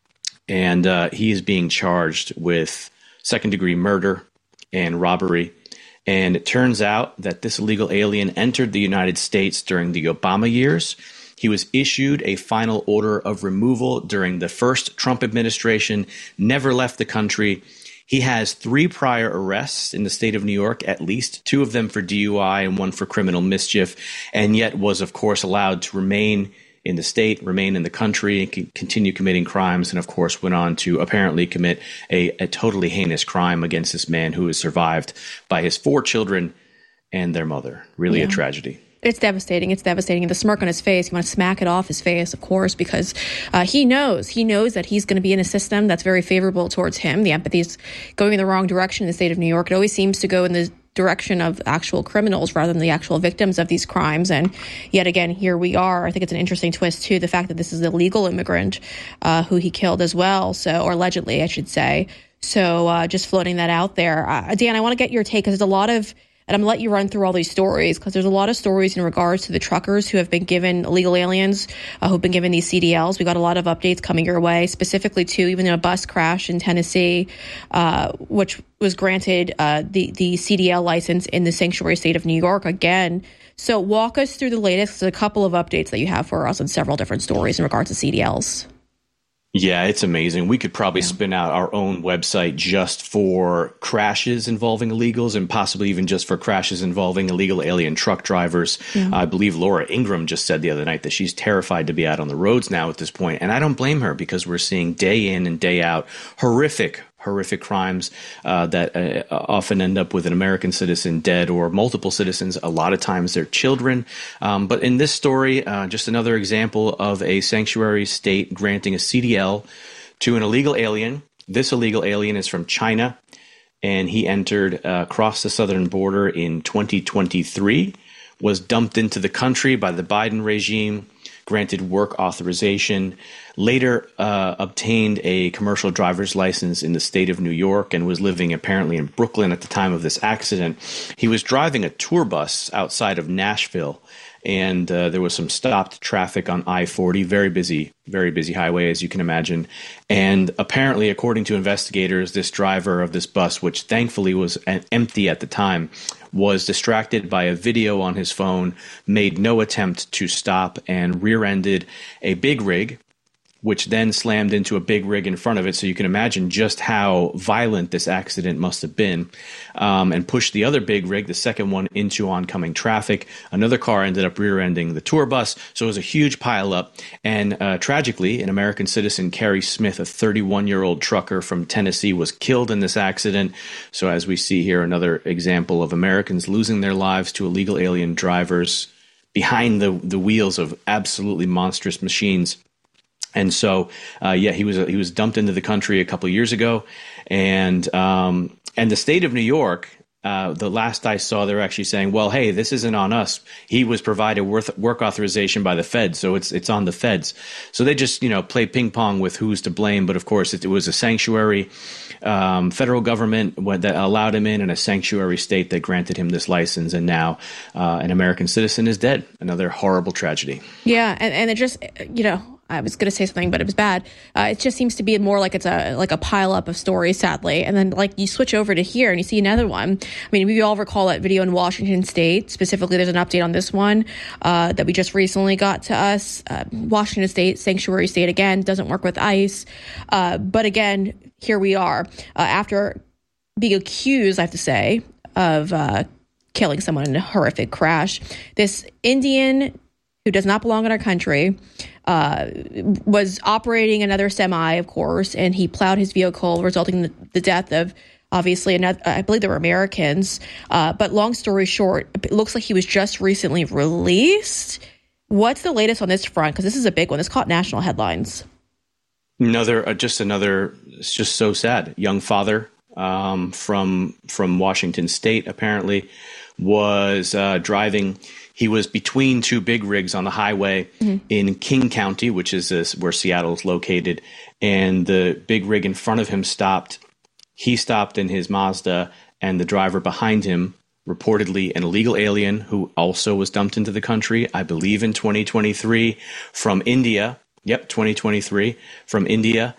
And he is being charged with second-degree murder and robbery. And it turns out that this illegal alien entered the United States during the Obama years. He was issued a final order of removal during the first Trump administration, never left the country. He has 3 prior arrests in the state of New York, at least 2 of them for DUI and 1 for criminal mischief, and yet was, of course, allowed to remain in the state, remain in the country, and continue committing crimes, and, of course, went on to apparently commit a totally heinous crime against this man who is survived by his 4 children and their mother. Really a tragedy. It's devastating. It's devastating. And the smirk on his face, you want to smack it off his face, of course, because he knows that he's going to be in a system that's very favorable towards him. The empathy is going in the wrong direction in the state of New York. It always seems to go in the direction of actual criminals rather than the actual victims of these crimes. And yet again, here we are. I think it's an interesting twist, too, the fact that this is a legal immigrant who he killed as well. So, or allegedly, I should say. So just floating that out there. Dan, I want to get your take because there's a lot of, and I'm going to let you run through all these stories because there's a lot of stories in regards to the truckers who have been given illegal aliens, who've been given these CDLs. We got a lot of updates coming your way, specifically to even a bus crash in Tennessee, which was granted the CDL license in the sanctuary state of New York again. So walk us through the latest. There's a couple of updates that you have for us on several different stories in regards to CDLs. Yeah, it's amazing. We could probably spin out our own website just for crashes involving illegals and possibly even just for crashes involving illegal alien truck drivers. Yeah. I believe Laura Ingraham just said the other night that she's terrified to be out on the roads now at this point. And I don't blame her because we're seeing day in and day out horrific crimes that often end up with an American citizen dead or multiple citizens. A lot of times they're children. But in this story, just another example of a sanctuary state granting a CDL to an illegal alien. This illegal alien is from China, and he entered across the southern border in 2023, was dumped into the country by the Biden regime, granted work authorization, later obtained a commercial driver's license in the state of New York, and was living apparently in Brooklyn at the time of this accident. He was driving a tour bus outside of Nashville, and there was some stopped traffic on I-40, very busy highway, as you can imagine. And apparently, according to investigators, this driver of this bus, which thankfully was empty at the time, was distracted by a video on his phone, made no attempt to stop, and rear-ended a big rig, which then slammed into a big rig in front of it. So you can imagine just how violent this accident must have been, and pushed the other big rig, the second one, into oncoming traffic. Another car ended up rear-ending the tour bus. So it was a huge pileup. And tragically, an American citizen, Kerry Smith, a 31-year-old trucker from Tennessee, was killed in this accident. So as we see here, another example of Americans losing their lives to illegal alien drivers behind the wheels of absolutely monstrous machines. And so, he was dumped into the country a couple of years ago, and the state of New York. The last I saw, they're actually saying, "Well, hey, this isn't on us. He was provided work authorization by the feds, so it's on the feds." So they just play ping pong with who's to blame. But of course, it was a sanctuary federal government that allowed him in, and a sanctuary state that granted him this license. And now an American citizen is dead. Another horrible tragedy. Yeah, and it just I was going to say something, but it was bad. It just seems to be more like it's a pile up of stories, sadly. And then like you switch over to here and you see another one. I mean, we all recall that video in Washington State. Specifically, there's an update on this one that we just recently got to us. Washington State, sanctuary state, again, doesn't work with ICE. But again, here we are. After being accused, I have to say, of killing someone in a horrific crash, this Indian who does not belong in our country was operating another semi, of course, and he plowed his vehicle, resulting in the death of, obviously, another, I believe they were Americans. But long story short, it looks like he was just recently released. What's the latest on this front? Because this is a big one. This caught national headlines. It's just so sad. Young father from Washington State, apparently, was driving. He was between two big rigs on the highway in King County, which is where Seattle is located, and the big rig in front of him stopped. He stopped in his Mazda, and the driver behind him, reportedly an illegal alien who also was dumped into the country, I believe in 2023, from India. Yep, 2023, from India.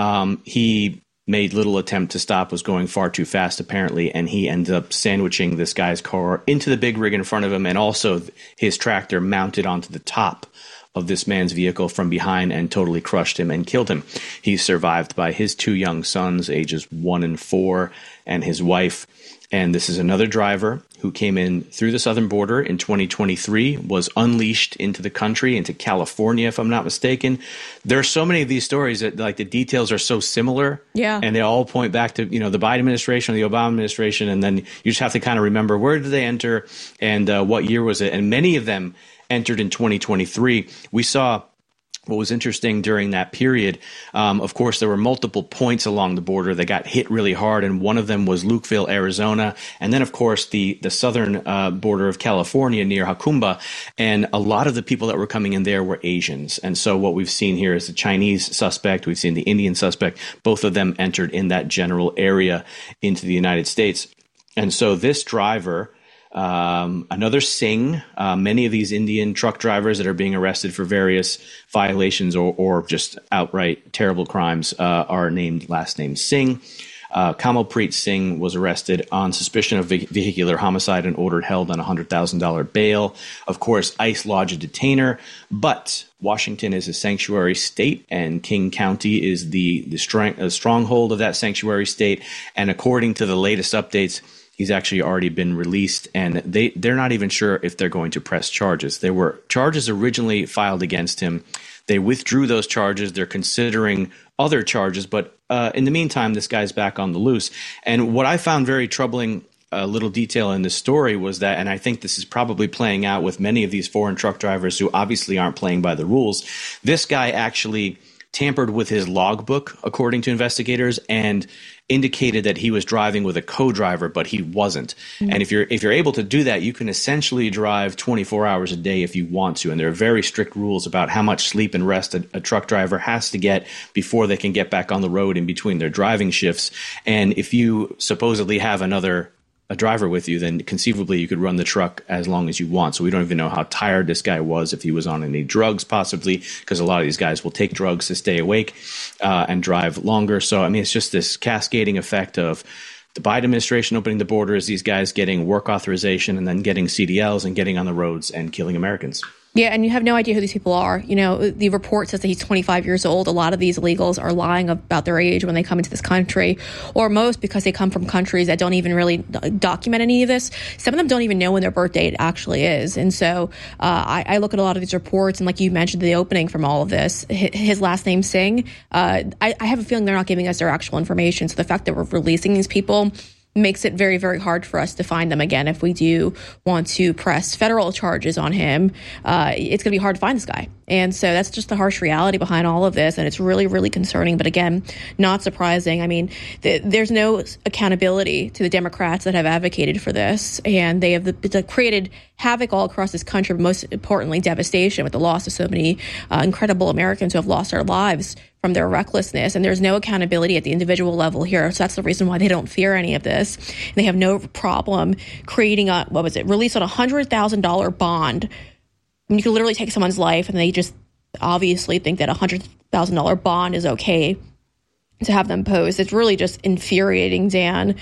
He made little attempt to stop, was going far too fast, apparently, and he ended up sandwiching this guy's car into the big rig in front of him, and also his tractor mounted onto the top of this man's vehicle from behind and totally crushed him and killed him. He's survived by his two young sons, ages 1 and 4, and his wife. And this is another driver who came in through the southern border in 2023, was unleashed into the country, into California, if I'm not mistaken. There are so many of these stories that, like, the details are so similar. Yeah. And they all point back to, the Biden administration or the Obama administration. And then you just have to kind of remember, where did they enter and what year was it? And many of them entered in 2023. We saw what was interesting during that period. Of course, there were multiple points along the border that got hit really hard, and one of them was Lukeville, Arizona. And then, of course, the southern border of California near Jacumba. And a lot of the people that were coming in there were Asians. And so what we've seen here is the Chinese suspect. We've seen the Indian suspect. Both of them entered in that general area into the United States. And so this driver, another Singh, many of these Indian truck drivers that are being arrested for various violations or just outright terrible crimes are named last name Singh. Kamalpreet Singh was arrested on suspicion of vehicular homicide and ordered held on $100,000 bail. Of course, ICE lodged a detainer, but Washington is a sanctuary state, and King County is the stronghold of that sanctuary state. And according to the latest updates, he's actually already been released, and they're not even sure if they're going to press charges. There were charges originally filed against him. They withdrew those charges. They're considering other charges, but in the meantime, this guy's back on the loose. And what I found very troubling, little detail in this story was that, and I think this is probably playing out with many of these foreign truck drivers who obviously aren't playing by the rules, this guy actually tampered with his logbook, according to investigators, and indicated that he was driving with a co-driver, but he wasn't. And if you're able to do that, you can essentially drive 24 hours a day if you want to. And there are very strict rules about how much sleep and rest a truck driver has to get before they can get back on the road in between their driving shifts. And if you supposedly have a driver with you, then conceivably you could run the truck as long as you want. So we don't even know how tired this guy was, if he was on any drugs possibly, because a lot of these guys will take drugs to stay awake and drive longer. So, I mean, it's just this cascading effect of the Biden administration opening the borders, these guys getting work authorization and then getting CDLs and getting on the roads and killing Americans. Yeah, and you have no idea who these people are. You know, the report says that he's 25 years old. A lot of these illegals are lying about their age when they come into this country, or most because they come from countries that don't even really document any of this. Some of them don't even know when their birth date actually is. And so I look at a lot of these reports, and like you mentioned, the opening from all of this, his last name Singh, I have a feeling they're not giving us their actual information. So the fact that we're releasing these people makes it very, very hard for us to find them again. If we do want to press federal charges on him, it's going to be hard to find this guy. And so that's just the harsh reality behind all of this. And it's really, really concerning. But again, not surprising. I mean, there's no accountability to the Democrats that have advocated for this. And they have created havoc all across this country, but most importantly, devastation with the loss of so many incredible Americans who have lost their lives from their recklessness. And there's no accountability at the individual level here. So that's the reason why they don't fear any of this. And they have no problem creating release on a $100,000 bond. I mean, you can literally take someone's life, and they just obviously think that a $100,000 bond is okay to have them post. It's really just infuriating, Dan.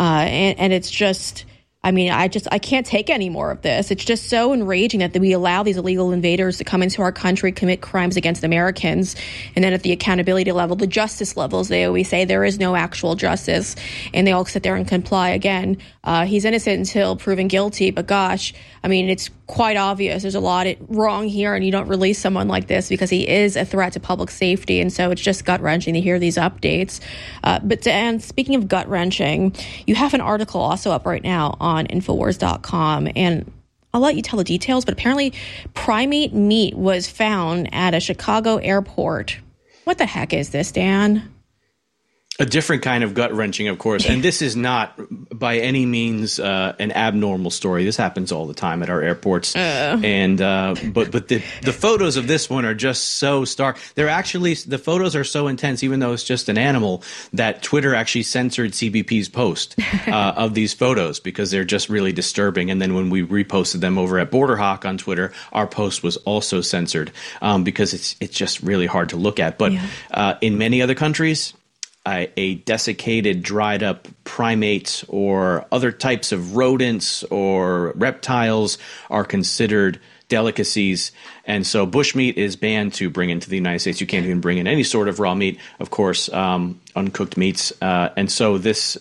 And it's just, I mean, I can't take any more of this. It's just so enraging that we allow these illegal invaders to come into our country, commit crimes against Americans. And then at the accountability level, the justice levels, they always say there is no actual justice. And they all sit there and comply again. He's innocent until proven guilty. But gosh, I mean, it's quite obvious there's a lot wrong here, and you don't release someone like this because he is a threat to public safety. And so it's just gut-wrenching to hear these updates. But Dan, speaking of gut-wrenching, you have an article also up right now on Infowars.com, and I'll let you tell the details, but apparently primate meat was found at a Chicago airport. What the heck is this, Dan? A different kind of gut-wrenching, of course. And this is not by any means an abnormal story. This happens all the time at our airports. And but the photos of this one are just so stark. They're actually, the photos are so intense, even though it's just an animal, that Twitter actually censored CBP's post of these photos because they're just really disturbing. And then when we reposted them over at Border Hawk on Twitter, our post was also censored because it's just really hard to look at. But in many other countries, a desiccated, dried up primate or other types of rodents or reptiles are considered delicacies. And so bushmeat is banned to bring into the United States. You can't even bring in any sort of raw meat, of course, uncooked meats. And so this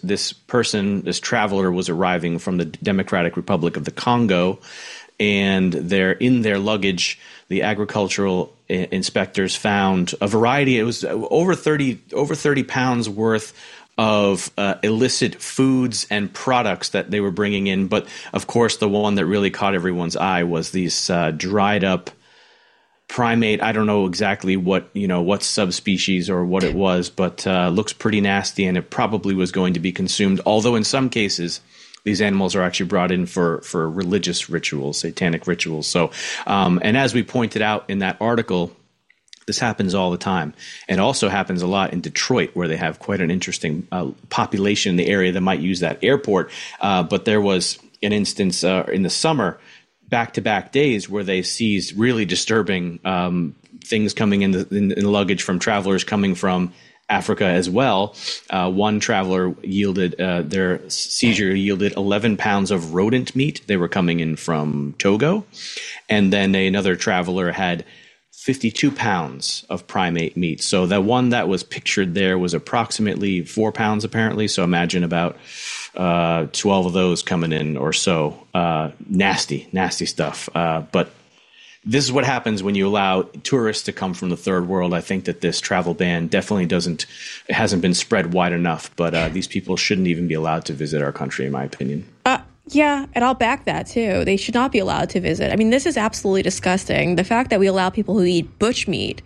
traveler was arriving from the Democratic Republic of the Congo, and in their luggage, the agricultural inspectors found a variety. It was over 30 pounds worth of illicit foods and products that they were bringing in. But of course, the one that really caught everyone's eye was these dried up primate. I don't know exactly what subspecies or what it was, but looks pretty nasty, and it probably was going to be consumed. Although in some cases, these animals are actually brought in for religious rituals, satanic rituals. So, and as we pointed out in that article, this happens all the time. And also happens a lot in Detroit, where they have quite an interesting population in the area that might use that airport. But there was an instance in the summer, back-to-back days, where they seized really disturbing things coming in the luggage from travelers coming from Africa as well. One traveler their seizure yielded 11 pounds of rodent meat. They were coming in from Togo. And then another traveler had 52 pounds of primate meat. So the one that was pictured there was approximately 4 pounds, apparently. So imagine about 12 of those coming in or so. Nasty stuff. But this is what happens when you allow tourists to come from the third world. I think that this travel ban definitely hasn't been spread wide enough, but these people shouldn't even be allowed to visit our country, in my opinion. Yeah, and I'll back that too. They should not be allowed to visit. I mean, this is absolutely disgusting. The fact that we allow people who eat bushmeat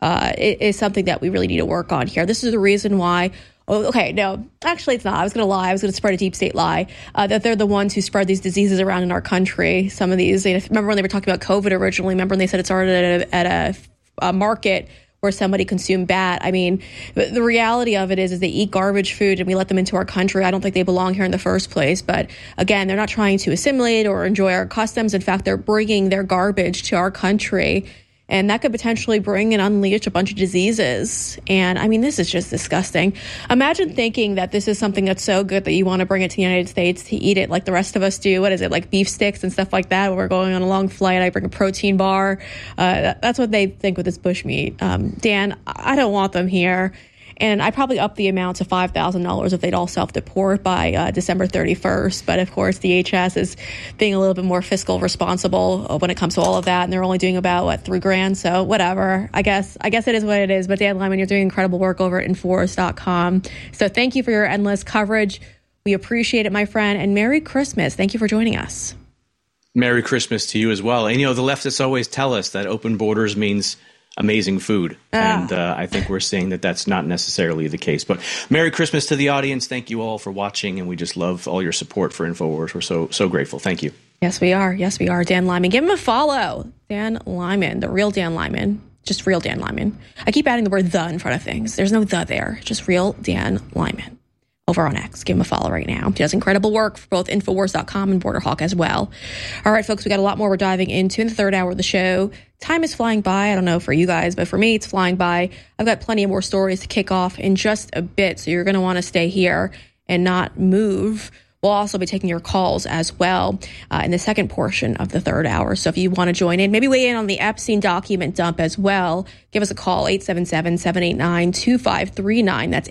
is something that we really need to work on here. This is the reason why. Oh, okay, no, actually it's not. I was going to lie. I was going to spread a deep state lie that they're the ones who spread these diseases around in our country. Some of these, remember when they were talking about COVID originally? Remember when they said it started at a market where somebody consumed bat? I mean, the reality of it is they eat garbage food and we let them into our country. I don't think they belong here in the first place. But again, they're not trying to assimilate or enjoy our customs. In fact, they're bringing their garbage to our country. And that could potentially bring and unleash a bunch of diseases. And I mean, this is just disgusting. Imagine thinking that this is something that's so good that you want to bring it to the United States to eat it like the rest of us do. What is it, like beef sticks and stuff like that? When we're going on a long flight, I bring a protein bar. That's what they think with this bushmeat. Dan, I don't want them here. And I probably up the amount to $5,000 if they'd all self-deport by December 31st. But of course, DHS is being a little bit more fiscal responsible when it comes to all of that. And they're only doing about, $3,000. So whatever. I guess it is what it is. But Dan Lyman, you're doing incredible work over at Infowars.com. So thank you for your endless coverage. We appreciate it, my friend. And Merry Christmas. Thank you for joining us. Merry Christmas to you as well. And, the leftists always tell us that open borders means amazing food. And I think we're seeing that that's not necessarily the case. But Merry Christmas to the audience. Thank you all for watching. And we just love all your support for InfoWars. We're so grateful. Thank you. Yes, we are. Yes, we are. Dan Lyman. Give him a follow. Dan Lyman, the real Dan Lyman. Just real Dan Lyman. I keep adding the word the in front of things. There's no the there. Just real Dan Lyman. Over on X. Give him a follow right now. He does incredible work for both Infowars.com and Borderhawk as well. All right, folks, we got a lot more we're diving into in the third hour of the show. Time is flying by. I don't know for you guys, but for me, it's flying by. I've got plenty of more stories to kick off in just a bit, so you're going to want to stay here and not move. We'll also be taking your calls as well in the second portion of the third hour. So if you want to join in, maybe weigh in on the Epstein document dump as well, give us a call, 877-789-2539. That's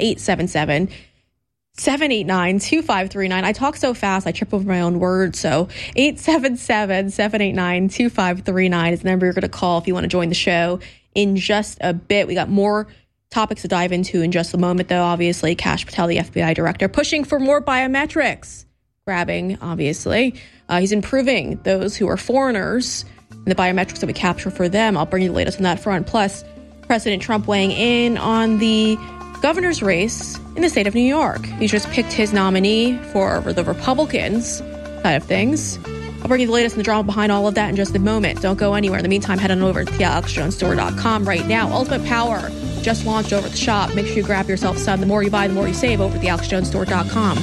877-789-2539. I talk so fast, I trip over my own words. So 877-789-2539 is the number you're going to call if you want to join the show in just a bit. We got more topics to dive into in just a moment, though. Obviously, Kash Patel, the FBI director, pushing for more biometrics. Grabbing, obviously. He's improving those who are foreigners and the biometrics that we capture for them. I'll bring you the latest on that front. Plus, President Trump weighing in on the governor's race in the state of New York. He just picked his nominee for the Republicans side of things. I'll bring you the latest in the drama behind all of that in just a moment. Don't go anywhere. In the meantime, head on over to thealexjonesstore.com right now. Ultimate Power just launched over at the shop. Make sure you grab yourself some. The more you buy, the more you save over at thealexjonesstore.com.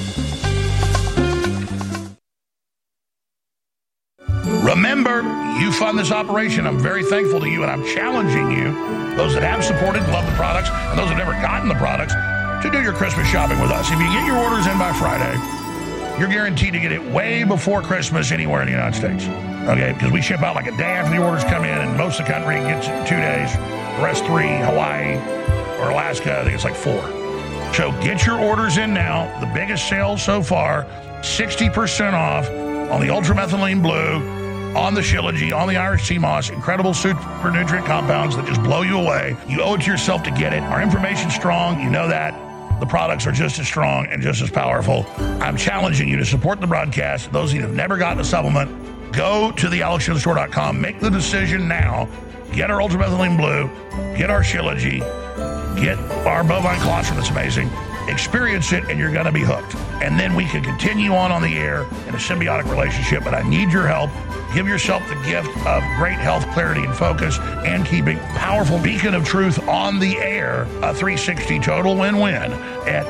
Remember, you fund this operation. I'm very thankful to you, and I'm challenging you, those that have supported, love the products, and those that have never gotten the products, to do your Christmas shopping with us. If you get your orders in by Friday, you're guaranteed to get it way before Christmas anywhere in the United States. Okay? Because we ship out like a day after the orders come in, and most of the country gets it in 2 days. The rest 3, Hawaii or Alaska, I think it's like 4. So get your orders in now. The biggest sale so far, 60% off on the Ultramethylene Blue, on the Shilajit, on the Irish Sea Moss, incredible super nutrient compounds that just blow you away. You owe it to yourself to get it. Our information's strong. You know that. The products are just as strong and just as powerful. I'm challenging you to support the broadcast. Those of you that have never gotten a supplement, go to thealexjonesstore.com. Make the decision now. Get our Ultramethylene Blue. Get our Shilajit. Get our bovine colostrum that's amazing. Experience it, and you're going to be hooked. And then we can continue on the air in a symbiotic relationship, but I need your help. Give yourself the gift of great health, clarity, and focus, and keeping powerful beacon of truth on the air. A 360 total win-win at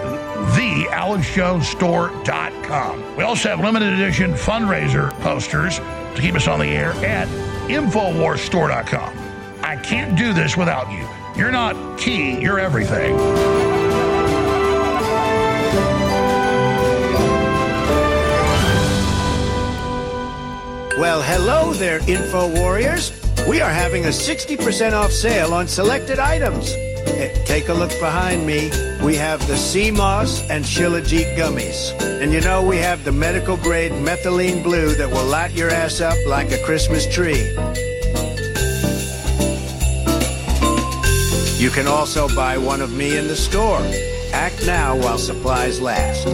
thealexjonesstore.com. We also have limited edition fundraiser posters to keep us on the air at InfoWarsStore.com. I can't do this without you. You're not key, you're everything. Well, hello there, Info Warriors. We are having a 60% off sale on selected items. Take a look behind me. We have the Sea Moss and Shilajit gummies. And you know we have the medical-grade methylene blue that will light your ass up like a Christmas tree. You can also buy one of me in the store. Act now while supplies last.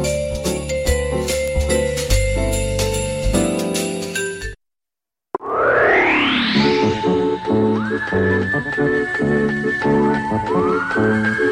Bye.